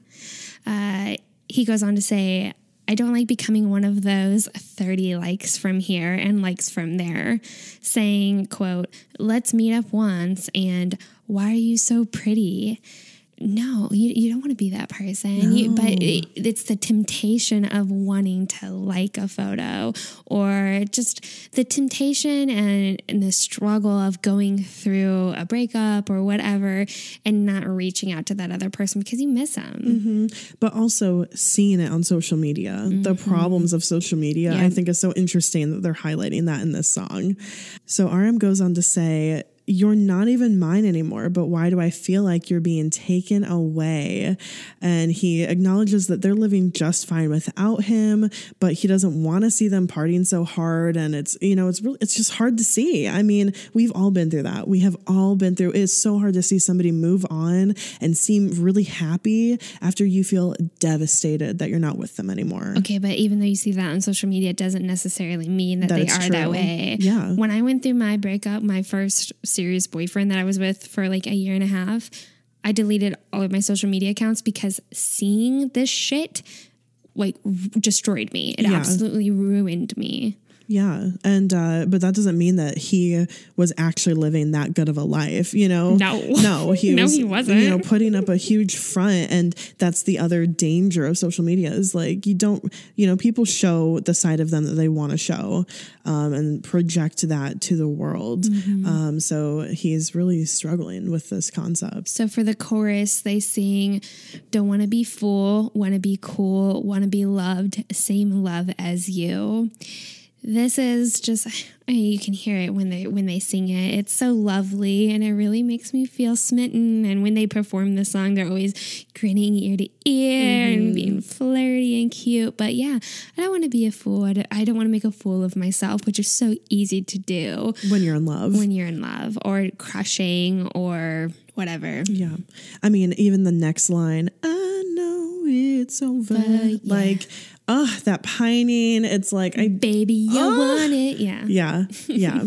He goes on to say, I don't like becoming one of those 30 likes from here and likes from there, saying, quote, let's meet up once and why are you so pretty? no, you don't want to be that person. No. But it's the temptation of wanting to like a photo, or just the temptation and the struggle of going through a breakup or whatever and not reaching out to that other person because you miss them. But also seeing it on social media, the problems of social media, I think is so interesting that they're highlighting that in this song. So RM goes on to say, "You're not even mine anymore, but why do I feel like you're being taken away?" And he acknowledges that they're living just fine without him, but he doesn't want to see them partying so hard. And it's just hard to see. I mean, we've all been through that. We have all been through. It's so hard to see somebody move on and seem really happy after you feel devastated that you're not with them anymore. Okay, but even though you see that on social media, it doesn't necessarily mean that they are true. that way. Yeah. When I went through my breakup, my first serious boyfriend that I was with for like a year and a half, I deleted all of my social media accounts because seeing this shit like destroyed me. It absolutely ruined me. Yeah. And, but that doesn't mean that he was actually living that good of a life, you know? No, he wasn't. You know, putting up a huge front. And that's the other danger of social media is like, people show the side of them that they want to show, and project that to the world. So he's really struggling with this concept. So for the chorus, they sing, "Don't want to be full, want to be cool, want to be loved, same love as you." This is just, you can hear it when they sing it. It's so lovely, and it really makes me feel smitten. And when they perform the song, they're always grinning ear to ear and being flirty and cute. But yeah, I don't want to be a fool. I don't want to make a fool of myself, which is so easy to do when you're in love. When you're in love or crushing or whatever. Yeah. I mean, even the next line, "I know it's over." Like, that pining. It's like, baby, I want it. Yeah. Yeah.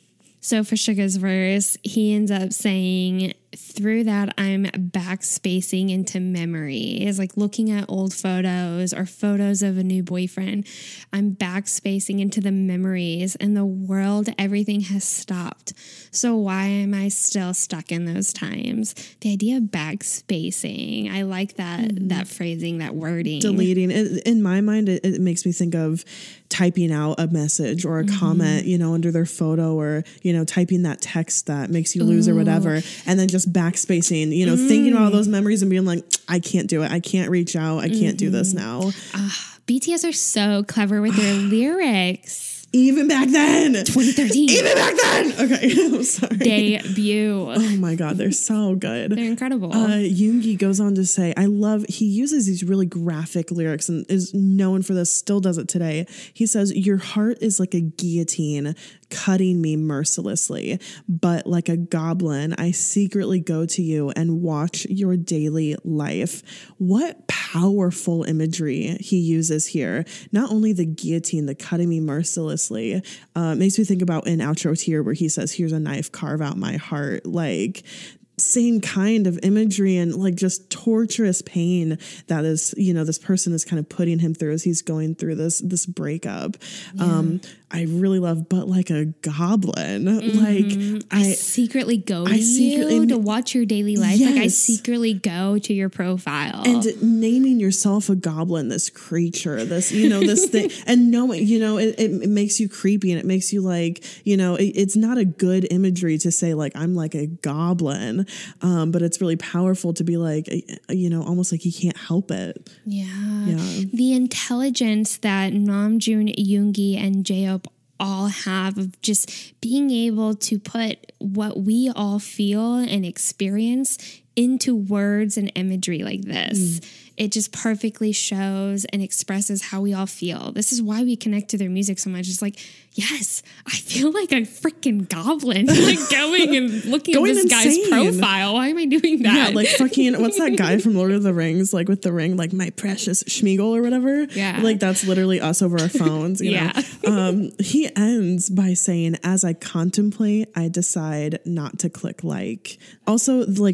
So for Suga's verse, he ends up saying, "Through that, I'm backspacing into memories," like looking at old photos or photos of a new boyfriend. I'm backspacing into the memories, and the world, everything has stopped. So why am I still stuck in those times? The idea of backspacing, I like that phrasing, that wording. Deleting. In my mind, it makes me think of typing out a message or a comment, under their photo, or, typing that text that makes you lose or whatever. And then just backspacing, thinking about all those memories and being like, I can't do it. I can't reach out. I can't do this now. BTS are so clever with their lyrics. Even back then. 2013. Even back then. Okay. I'm sorry. Debut. Oh my God. They're so good. They're incredible. Yoongi goes on to say, he uses these really graphic lyrics and is known for this, still does it today. He says, "Your heart is like a guillotine, cutting me mercilessly, but like a goblin, I secretly go to you and watch your daily life." What powerful imagery he uses here. Not only the guillotine, the cutting me mercilessly, makes me think about in Outro Tear where he says, "Here's a knife, carve out my heart." Like, same kind of imagery and like just torturous pain that is, this person is kind of putting him through as he's going through this breakup. Yeah. I really love, but like a goblin, like I secretly go to you to watch your daily life. Yes. Like I secretly go to your profile, and naming yourself a goblin, this creature, this, this thing, and knowing, it makes you creepy and it makes you like, it's not a good imagery to say like, I'm like a goblin. But it's really powerful to be like, almost like he can't help it. Yeah. The intelligence that Namjoon, Yoongi, and J-Hope all have of just being able to put what we all feel and experience into words and imagery like this. It just perfectly shows and expresses how we all feel. This is why we connect to their music so much. It's like, yes, I feel like a freaking goblin, like going and looking at this guy's profile. Why am I doing that? Yeah, like fucking, what's that guy from Lord of the Rings, like with the ring, like my precious Schmeagol or whatever? Yeah. Like that's literally us over our phones, you know? He ends by saying, "As I contemplate, I decide not to click like." Also, like we're going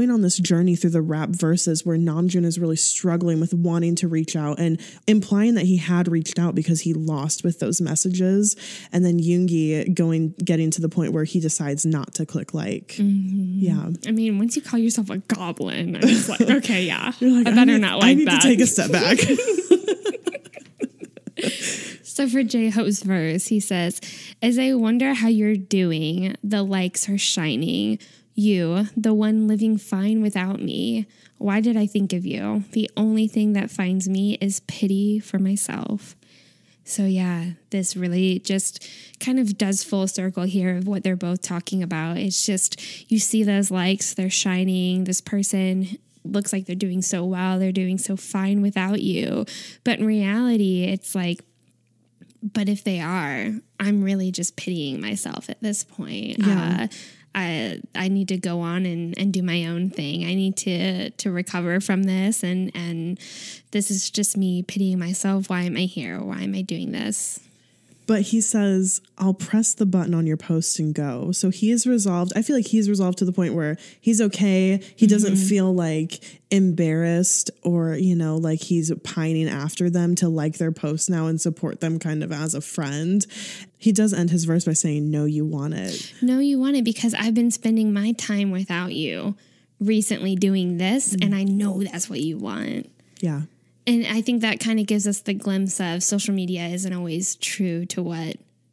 going on this journey through the rap verses where Namjoon is really struggling with wanting to reach out and implying that he had reached out because he lost with those messages. And then Yoongi getting to the point where he decides not to click like. Mm-hmm. Yeah. I mean, once you call yourself a goblin, I'm just like, okay, yeah. You're like, I better not like I need that. to take a step back. So for J-Hope's verse, he says, as I wonder how you're doing, the lights are shining. You, the one living fine without me. Why did I think of you? The only thing that finds me is pity for myself. So yeah, this really just kind of does full circle here of what they're both talking about. It's just, you see those lights, they're shining. This person looks like they're doing so well. They're doing so fine without you. But in reality, it's like, but if they are, I'm really just pitying myself at this point. Yeah. I need to go on and do my own thing. I need to recover from this. And this is just me pitying myself. Why am I here? Why am I doing this? But he says, I'll press the button on your post and go. So he is resolved. I feel like he's resolved to the point where he's okay. He doesn't feel like embarrassed or, like he's pining after them to like their posts now and support them kind of as a friend. He does end his verse by saying, no, you want it. No, you want it because I've been spending my time without you recently doing this. And I know that's what you want. Yeah. And I think that kind of gives us the glimpse of social media isn't always true to what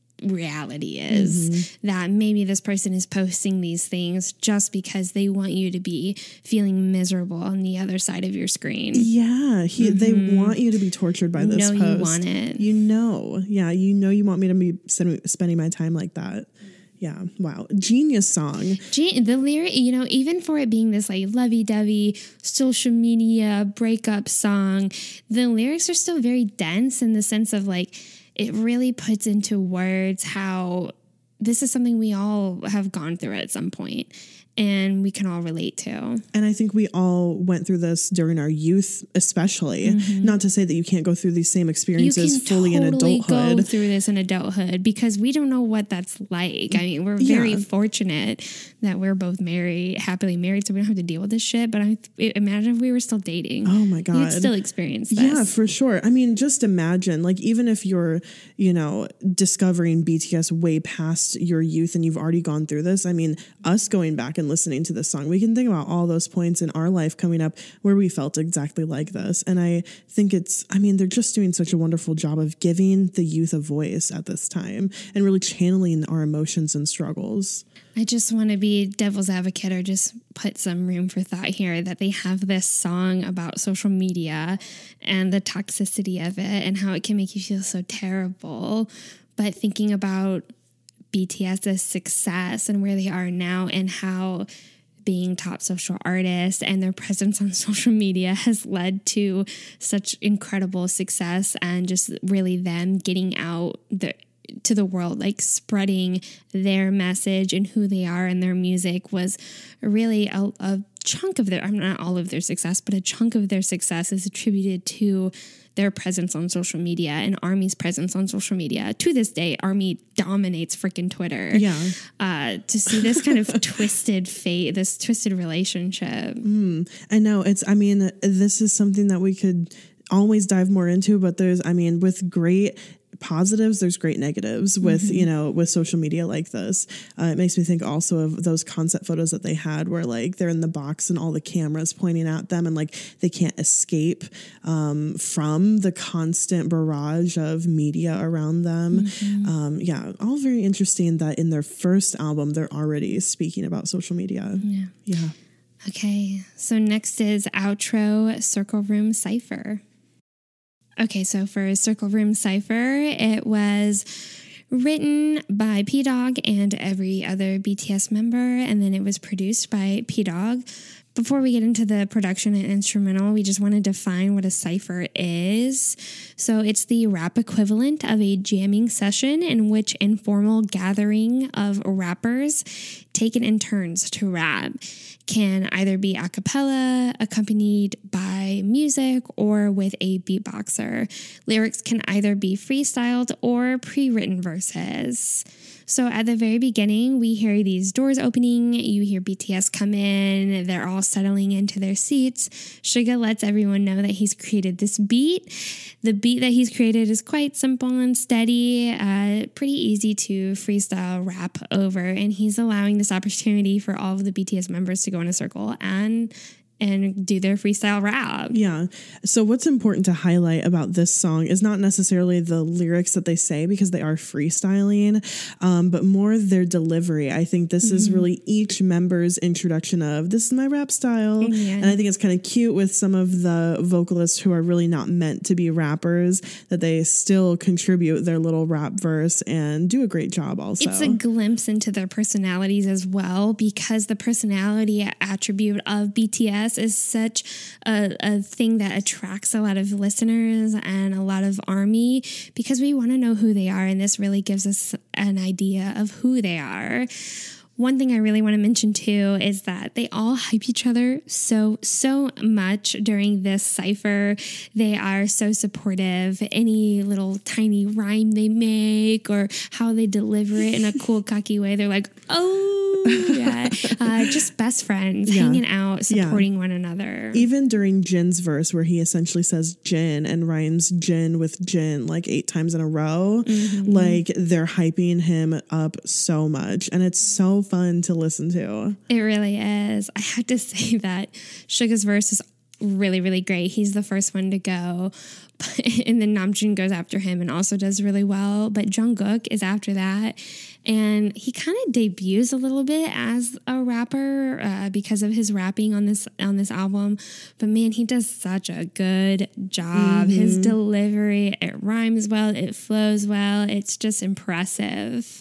reality is. That maybe this person is posting these things just because they want you to be feeling miserable on the other side of your screen. Yeah, they want you to be tortured by this post. You want it. Yeah, you want me to be spending my time like that. Yeah, wow. Genius song. The lyric, even for it being this like lovey-dovey social media breakup song, the lyrics are still very dense in the sense of like, it really puts into words how this is something we all have gone through at some point and we can all relate to. And I think we all went through this during our youth, especially. Not to say that you can't go through these same experiences fully in adulthood. Go through this in adulthood because we don't know what that's like. I mean, we're very fortunate that we're both happily married, so we don't have to deal with this shit. But imagine if we were still dating. Oh my God. You'd still experience this. Yeah, for sure. I mean, just imagine, like, even if you're, discovering BTS way past your youth and you've already gone through this. I mean, us going back and listening to this song, we can think about all those points in our life coming up where we felt exactly like this. And I think they're just doing such a wonderful job of giving the youth a voice at this time and really channeling our emotions and struggles. I just want to be devil's advocate or just put some room for thought here that they have this song about social media and the toxicity of it and how it can make you feel so terrible. But thinking about BTS's success and where they are now and how being top social artists and their presence on social media has led to such incredible success and just really them getting out to the world, like spreading their message and who they are and their music was really a chunk of not all of their success, but a chunk of their success is attributed to their presence on social media and ARMY's presence on social media. To this day, ARMY dominates freaking Twitter. Yeah. To see this kind of twisted fate, this twisted relationship. I know this is something that we could always dive more into, but with great positives, there's great negatives with, with social media like this. It makes me think also of those concept photos that they had where like they're in the box and all the cameras pointing at them and like they can't escape from the constant barrage of media around them. All very interesting that in their first album, they're already speaking about social media. Yeah. Okay. So next is outro Circle Room Cypher. Okay, so for Circle Room Cypher, it was written by P-Dog and every other BTS member, and then it was produced by P-Dog. Before we get into the production and instrumental, we just want to define what a cypher is. So it's the rap equivalent of a jamming session in which informal gathering of rappers taken in turns to rap can either be a cappella, accompanied by music, or with a beatboxer. Lyrics can either be freestyled or pre-written verses. So at the very beginning, we hear these doors opening. You hear BTS come in. They're all settling into their seats. Suga lets everyone know that he's created this beat. The beat that he's created is quite simple and steady, pretty easy to freestyle rap over. And he's allowing this opportunity for all of the BTS members to go in a circle and do their freestyle rap. Yeah. So what's important to highlight about this song is not necessarily the lyrics that they say, because they are freestyling, but more their delivery. I think this is really each member's introduction of, this is my rap style. Yeah. And I think it's kind of cute with some of the vocalists who are really not meant to be rappers, that they still contribute their little rap verse and do a great job also. It's a glimpse into their personalities as well, because the personality attribute of BTS is such a thing that attracts a lot of listeners and a lot of ARMY, because we want to know who they are, and this really gives us an idea of who they are. One thing I really want to mention too is that they all hype each other so much during this cypher. They are so supportive. Any little tiny rhyme they make or how they deliver it in a cool, cocky way, they're like, oh, yeah. Just best friends, hanging out, supporting one another. Even during Jin's verse, where he essentially says Jin and rhymes Jin with Jin like 8 times in a row, like they're hyping him up so much. And it's so fun to listen to. It really is. I have to say that Suga's verse is really, really great. He's the first one to go, and then Namjoon goes after him and also does really well. But Jungkook is after that, and he kind of debuts a little bit as a rapper because of his rapping on this album. But man, he does such a good job. His delivery, it rhymes well, it flows well. It's just impressive.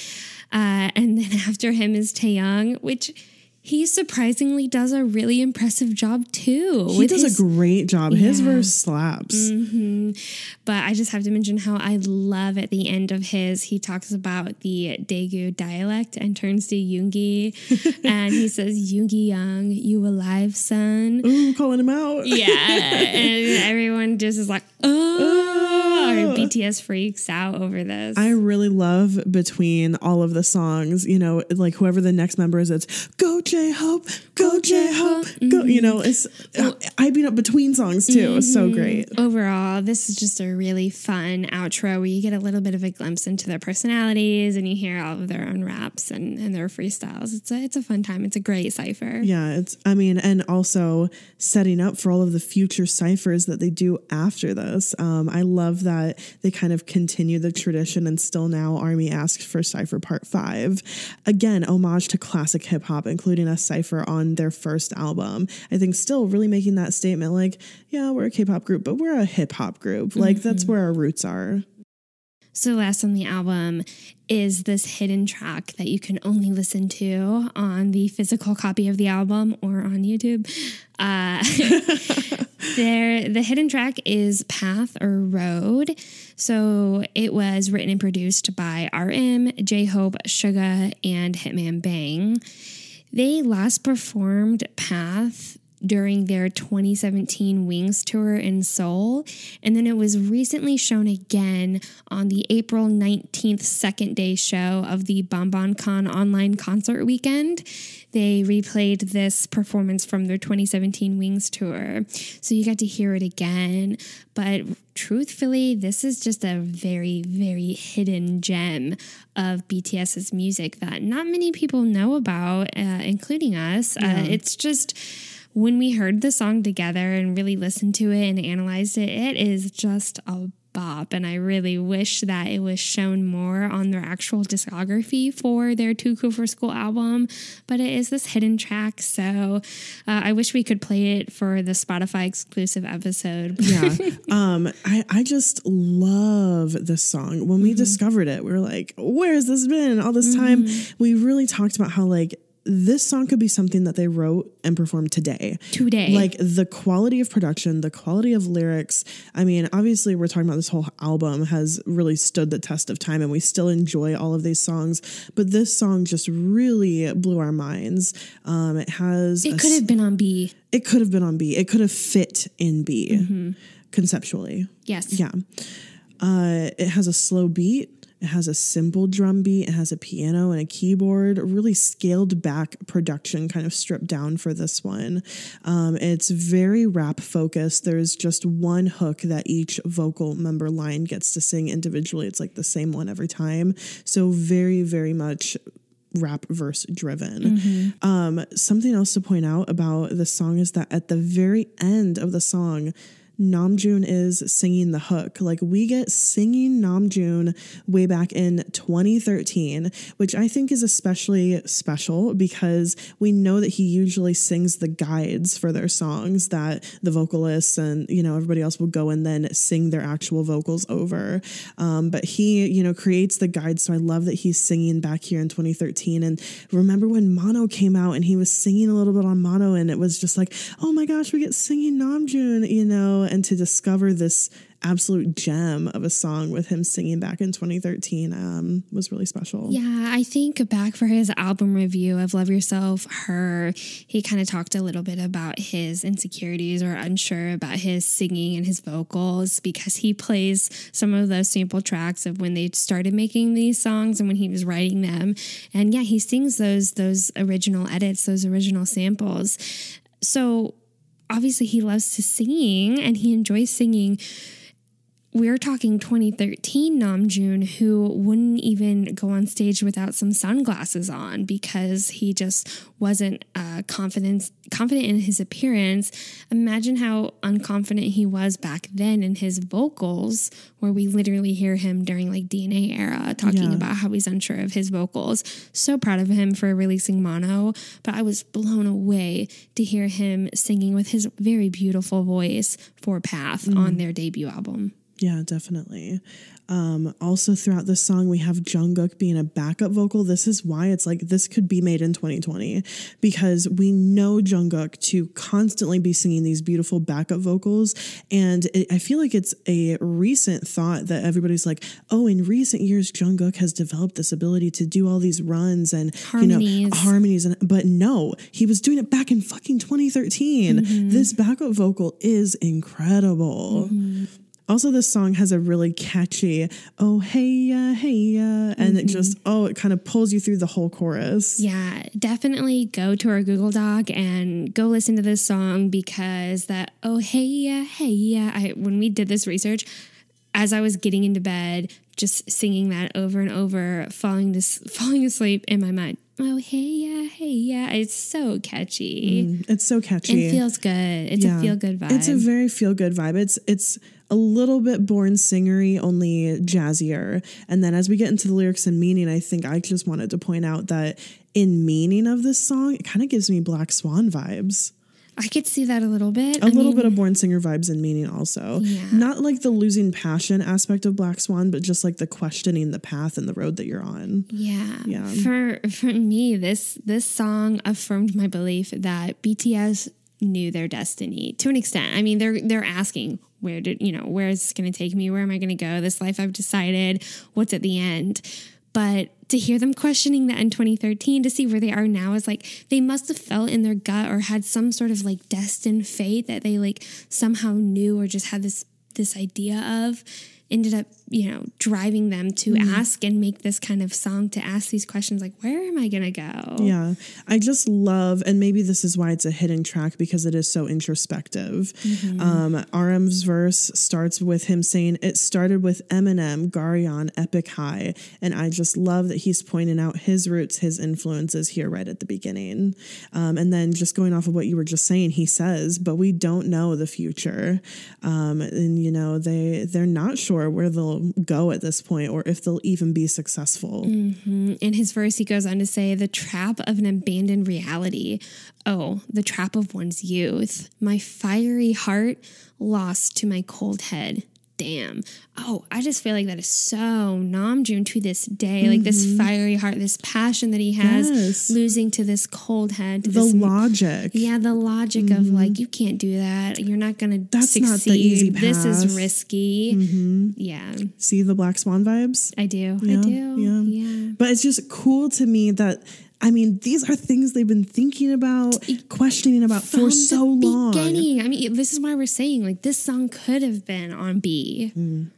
And then after him is Taeyang, which he surprisingly does a really impressive job too. He does a great job. His verse slaps. But I just have to mention how I love at the end of his, he talks about the Daegu dialect and turns to Yoongi. And he says, Yoongi Young, you alive, son? Ooh, calling him out. Yeah. And everyone just is like, oh. BTS freaks out over this. I really love between all of the songs, you know, like whoever the next member is, it's go J-Hope, go J-Hope, go, you know, it's I beat up between songs too. It's so great. Overall, this is just a really fun outro where you get a little bit of a glimpse into their personalities and you hear all of their own raps and their freestyles. It's a fun time. It's a great cypher. Yeah, and also setting up for all of the future cyphers that they do after this. I love that they kind of continue the tradition, and still now ARMY asks for Cypher Part 5. Again, homage to classic hip hop, including a cypher on their first album. I think still really making that statement like, yeah, we're a K-pop group, but we're a hip hop group. Like that's where our roots are. So last on the album is this hidden track that you can only listen to on the physical copy of the album or on YouTube. The hidden track is Path or Road. So it was written and produced by RM, J-Hope, Suga, and Hitman Bang. They last performed Path during their 2017 Wings tour in Seoul, and then it was recently shown again on the April 19th second day show of the BonBonCon online concert weekend. They replayed this performance from their 2017 Wings tour, so you got to hear it again. But truthfully, this is just a very, very hidden gem of BTS's music that not many people know about, including us. It's just, when we heard the song together and really listened to it and analyzed it, it is just a bop. And I really wish that it was shown more on their actual discography for their Too Cool for School album. But it is this hidden track. So I wish we could play it for the Spotify exclusive episode. Yeah. I just love this song. When we discovered it, we were like, where has this been all this time? We really talked about how like this song could be something that they wrote and performed today. Like the quality of production, the quality of lyrics. I mean, obviously we're talking about this whole album has really stood the test of time and we still enjoy all of these songs. But this song just really blew our minds. It could have been on B. It could have been on B. It could have fit in B conceptually. Yes. Yeah. It has a slow beat. It has a simple drum beat. It has a piano and a keyboard, really scaled back production, kind of stripped down for this one. It's very rap focused. There's just one hook that each vocal member line gets to sing individually. It's like the same one every time. So very, very much rap verse driven. Something else to point out about the song is that at the very end of the song, Namjoon is singing the hook. Like, we get singing Namjoon way back in 2013, which I think is especially special because we know that he usually sings the guides for their songs that the vocalists and, you know, everybody else will go and then sing their actual vocals over. But he, you know, creates the guides. So I love that he's singing back here in 2013. And remember when Mono came out and he was singing a little bit on Mono, and it was just like, oh my gosh, we get singing Namjoon, you know, and to discover this absolute gem of a song with him singing back in 2013 was really special. Yeah, I think back for his album review of Love Yourself, Her, he kind of talked a little bit about his insecurities or unsure about his singing and his vocals, because he plays some of those sample tracks of when they started making these songs and when he was writing them. And yeah, he sings those original edits, those original samples. So obviously he loves to sing and he enjoys singing. We're talking 2013 Namjoon, who wouldn't even go on stage without some sunglasses on because he just wasn't confident in his appearance. Imagine how unconfident he was back then in his vocals, where we literally hear him during like DNA era talking about how he's unsure of his vocals. So proud of him for releasing Mono, but I was blown away to hear him singing with his very beautiful voice for Path on their debut album. Yeah, definitely. Also throughout this song, we have Jungkook being a backup vocal. This is why it's like this could be made in 2020, because we know Jungkook to constantly be singing these beautiful backup vocals. And I feel like it's a recent thought that everybody's like, oh, in recent years, Jungkook has developed this ability to do all these runs and harmonies. But no, he was doing it back in fucking 2013. This backup vocal is incredible. Also, this song has a really catchy, oh, hey, yeah. And it just, it kind of pulls you through the whole chorus. Yeah, definitely go to our Google Doc and go listen to this song, because that, oh, hey, yeah. When we did this research, as I was getting into bed, just singing that over and over, falling asleep in my mind. Oh, hey, yeah. It's so catchy. It's so catchy. It feels good. It's a feel-good vibe. It's a very feel-good vibe. It's a little bit Born Singery, only jazzier. And then as we get into the lyrics and meaning, I think I just wanted to point out that in meaning of this song, it kind of gives me Black Swan vibes. I could see that a little bit. A little bit of Born Singer vibes in meaning also. Yeah. Not like the losing passion aspect of Black Swan, but just like the questioning the path and the road that you're on. Yeah. For me, this song affirmed my belief that BTS knew their destiny to an extent. I mean, they're asking, where is this going to take me? Where am I going to go? This life I've decided, what's at the end? But to hear them questioning that in 2013, to see where they are now, is like they must have felt in their gut or had some sort of like destined fate that they like somehow knew or just had this idea of, ended up, driving them to ask and make this kind of song, to ask these questions like, where am I going to go? Yeah. I just love, and maybe this is why it's a hidden track, because it is so introspective. RM's verse starts with him saying, it started with Eminem, Garyon, Epic High. And I just love that he's pointing out his roots, his influences here right at the beginning. And then just going off of what you were just saying, he says, but we don't know the future. And, they're not sure where they'll go at this point or if they'll even be successful. In his verse, he goes on to say, the trap of an abandoned reality. Oh, the trap of one's youth. My fiery heart lost to my cold head. Damn. Oh, I just feel like that is so Namjoon to this day. Like this fiery heart, this passion that he has, losing to this cold head. To the logic. Yeah, the logic of like, you can't do that. You're not going to succeed. Not the easy path. This is risky. Yeah. See the Black Swan vibes? I do. Yeah. But it's just cool to me that I mean, these are things they've been thinking about, questioning about for so long. Beginning. I mean, this is why we're saying like this song could have been on B.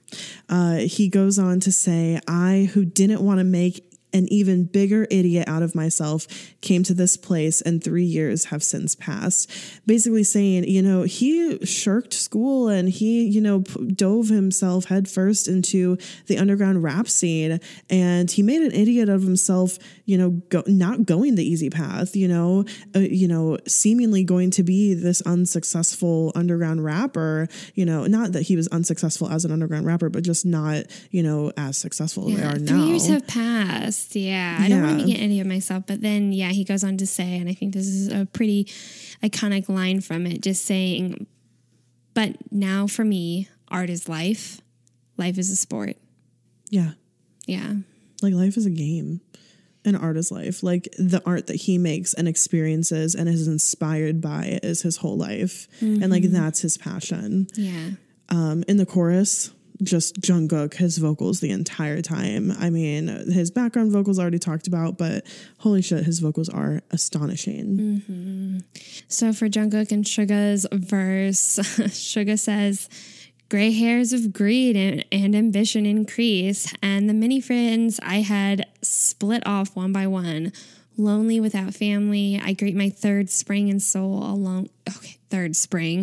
He goes on to say, I, who didn't want to make an even bigger idiot out of myself, came to this place and 3 years have since passed. Basically saying, you know, he shirked school and he, you know, dove himself headfirst into the underground rap scene, and he made an idiot of himself, you know, not going the easy path, you know, seemingly going to be this unsuccessful underground rapper, you know, not that he was unsuccessful as an underground rapper, but just not, you know, as successful as they are now. 3 years have passed. Yeah, I don't want to make an idiot of myself. But then, yeah, he goes on to say, and I think this is a pretty iconic line from it, just saying, but now for me, art is life. Life is a sport. Yeah. Yeah. Like life is a game and art is life. Like the art that he makes and experiences and is inspired by is his whole life. Mm-hmm. And like that's his passion. Yeah. In the chorus, just Jungkook, his vocals the entire time. I mean, his background vocals already talked about, but holy shit, his vocals are astonishing. Mm-hmm. So for Jungkook and Suga's verse, Suga says, gray hairs of greed and ambition increase, and the many friends I had split off one by one. Lonely without family, I greet my third spring and soul alone. Okay, third spring.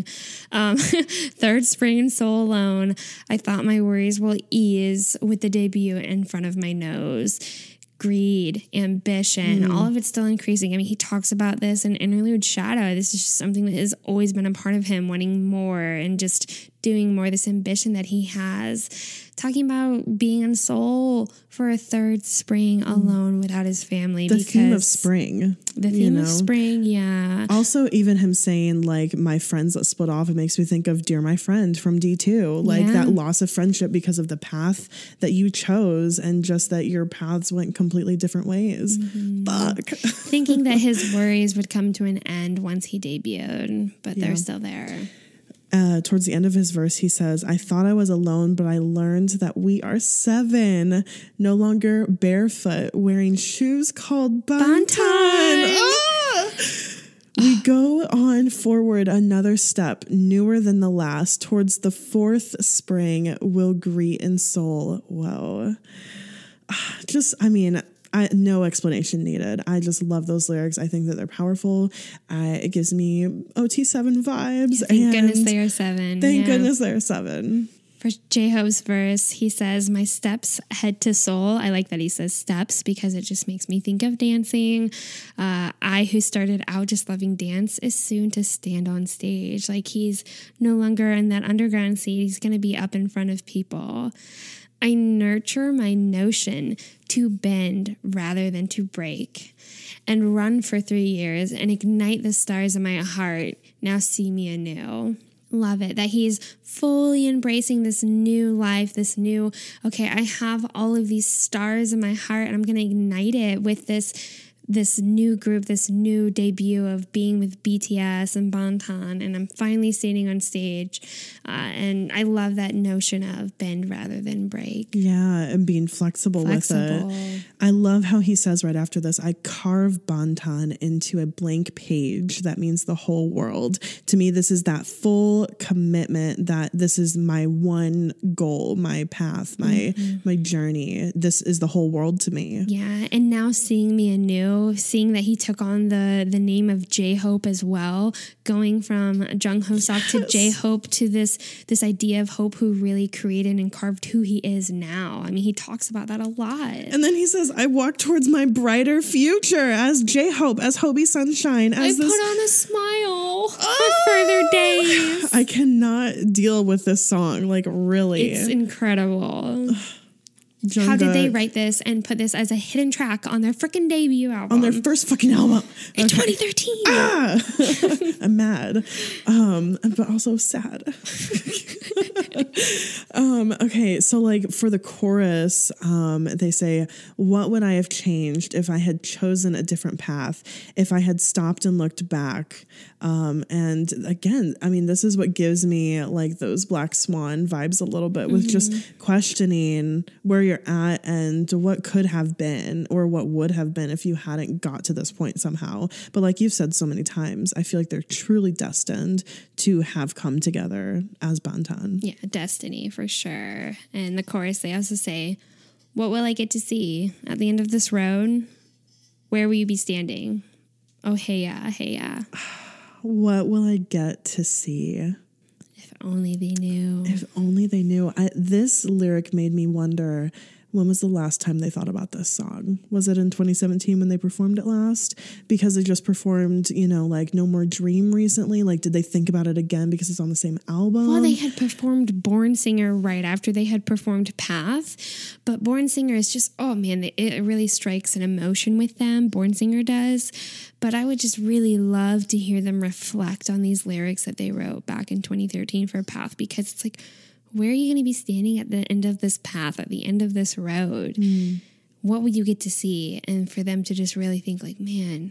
Third spring and soul alone. I thought my worries will ease with the debut in front of my nose. Greed, ambition, all of it's still increasing. I mean, he talks about this in Interlude Shadow. This is just something that has always been a part of him, wanting more and just doing more, this ambition that he has. Talking about being in Seoul for a third spring alone without his family. The theme of spring. The theme of spring, yeah. Also, even him saying, like, my friends that split off, it makes me think of Dear My Friend from D2. Like, that loss of friendship because of the path that you chose and just that your paths went completely different ways. Mm-hmm. Fuck. Thinking that his worries would come to an end once he debuted, but they're still there. Towards the end of his verse, he says, I thought I was alone, but I learned that we are 7, no longer barefoot, wearing shoes called Bantan. Ah! We go on forward another step, newer than the last, towards the 4th spring we'll greet in Seoul. Whoa. No explanation needed. I just love those lyrics. I think that they're powerful. It gives me OT7 vibes. Yeah, thank goodness they are 7. Thank goodness they are 7. For J-Hope's verse, he says, my steps head to Seoul. I like that he says steps because it just makes me think of dancing. I, who started out just loving dance, is soon to stand on stage. Like he's no longer in that underground seat. He's going to be up in front of people. I nurture my notion to bend rather than to break, and run for 3 years and ignite the stars in my heart. Now see me anew. Love it that he's fully embracing this new life, this new, okay, I have all of these stars in my heart and I'm going to ignite it with this new group, this new debut of being with BTS and Bantan, and I'm finally standing on stage. And I love that notion of bend rather than break. Yeah, and being flexible with it. I love how he says right after this, I carve Bantan into a blank page. That means the whole world. To me, this is that full commitment that this is my one goal, my path, my journey. This is the whole world to me. Yeah, and now seeing me anew, seeing that he took on the name of J-Hope as well, going from Jung Ho-seok to J-Hope to this idea of Hope who really created and carved who he is now. I mean, he talks about that a lot. And then he says, I walk towards my brighter future as J-Hope, as Hobie Sunshine. As put on a smile for further days. I cannot deal with this song, like really. It's incredible. Jungkook. How did they write this and put this as a hidden track on their freaking debut album? On their first fucking album. In 2013. I'm mad. But also sad. Okay, so like for the chorus, they say, "What would I have changed if I had chosen a different path? If I had stopped and looked back?" And again, I mean, this is what gives me like those Black Swan vibes a little bit, with just questioning where you're at and what could have been or what would have been if you hadn't got to this point somehow. But like you've said so many times, I feel like they're truly destined to have come together as Bantan. Yeah, destiny for sure. And the chorus, they also say, "What will I get to see at the end of this road? Where will you be standing? Oh, hey, yeah, hey, yeah." What will I get to see? If only they knew. If only they knew. This lyric made me wonder, when was the last time they thought about this song? Was it in 2017 when they performed it last? Because they just performed, you know, like No More Dream recently. Like, did they think about it again because it's on the same album? Well, they had performed Born Singer right after they had performed Path. But Born Singer is just, oh man, it really strikes an emotion with them. Born Singer does. But I would just really love to hear them reflect on these lyrics that they wrote back in 2013 for Path, because it's like, where are you going to be standing at the end of this path, at the end of this road? What will you get to see? And for them to just really think like, man,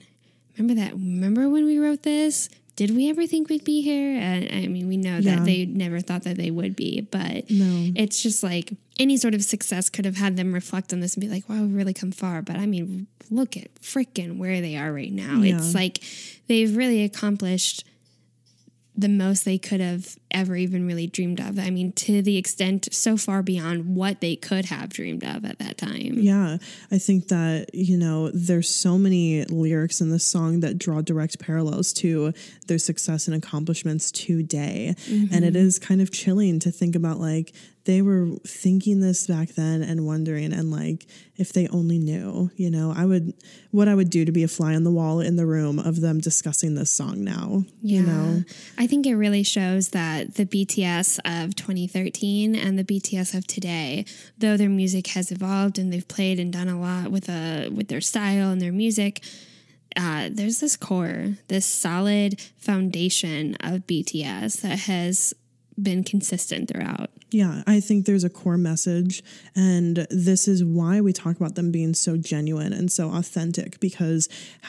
remember when we wrote this? Did we ever think we'd be here? I mean, we know that they never thought that they would be, but it's just like any sort of success could have had them reflect on this and be like, wow, we've really come far. But I mean, look at freaking where they are right now. Yeah. It's like they've really accomplished the most they could have ever even really dreamed of. I mean, to the extent so far beyond what they could have dreamed of at that time. Yeah, I think that, you know, there's so many lyrics in this song that draw direct parallels to their success and accomplishments today. And it is kind of chilling to think about, like, they were thinking this back then and wondering, and like, if they only knew, you know, what I would do to be a fly on the wall in the room of them discussing this song now, you know? I think it really shows that the BTS of 2013 and the BTS of today, though their music has evolved and they've played and done a lot with their style and their music, there's this core, this solid foundation of BTS that has been consistent throughout. Yeah, I think there's a core message, and this is why we talk about them being so genuine and so authentic, because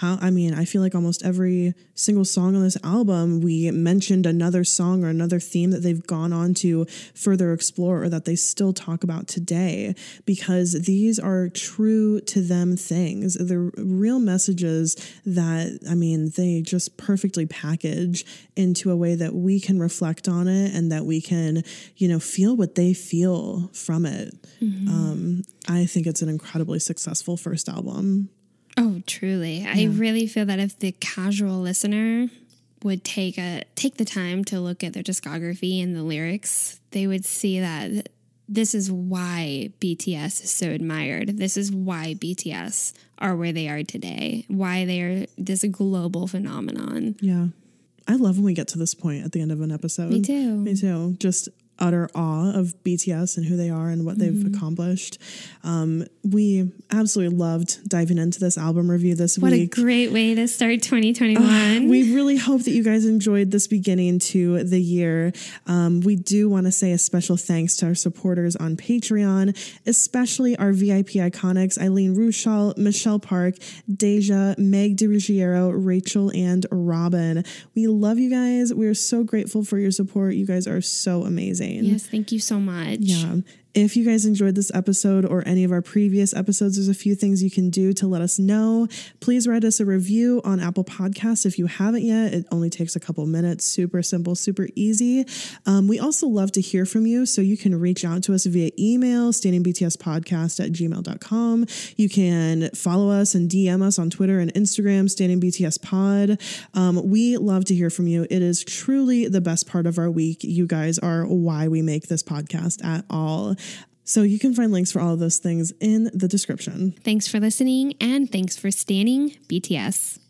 I feel like almost every single song on this album, we mentioned another song or another theme that they've gone on to further explore or that they still talk about today, because these are true to them things. They're real messages that, I mean, they just perfectly package into a way that we can reflect on it and that we can, you know, feel what they feel from it. I think it's an incredibly successful first album. Oh, truly. Yeah. I really feel that if the casual listener would take the time to look at their discography and the lyrics, they would see that this is why BTS is so admired. This is why BTS are where they are today, why they are this global phenomenon. Yeah. I love when we get to this point at the end of an episode. Me too. Me too. Just utter awe of BTS and who they are and what they've accomplished. We absolutely loved diving into this album review this week. What a great way to start 2021. We really hope that you guys enjoyed this beginning to the year. We do want to say a special thanks to our supporters on Patreon, especially our VIP iconics, Eileen Ruschal, Michelle Park, Deja, Meg DiRuggiero, Rachel, and Robin. We love you guys. We are so grateful for your support. You guys are so amazing. Yes, thank you so much. Yeah. If you guys enjoyed this episode or any of our previous episodes, there's a few things you can do to let us know. Please write us a review on Apple Podcasts if you haven't yet. It only takes a couple minutes. Super simple, super easy. We also love to hear from you, so you can reach out to us via email, standingbtspodcast@gmail.com. You can follow us and DM us on Twitter and Instagram, standingbtspod. We love to hear from you. It is truly the best part of our week. You guys are why we make this podcast at all. So you can find links for all of those things in the description. Thanks for listening, and thanks for standing BTS.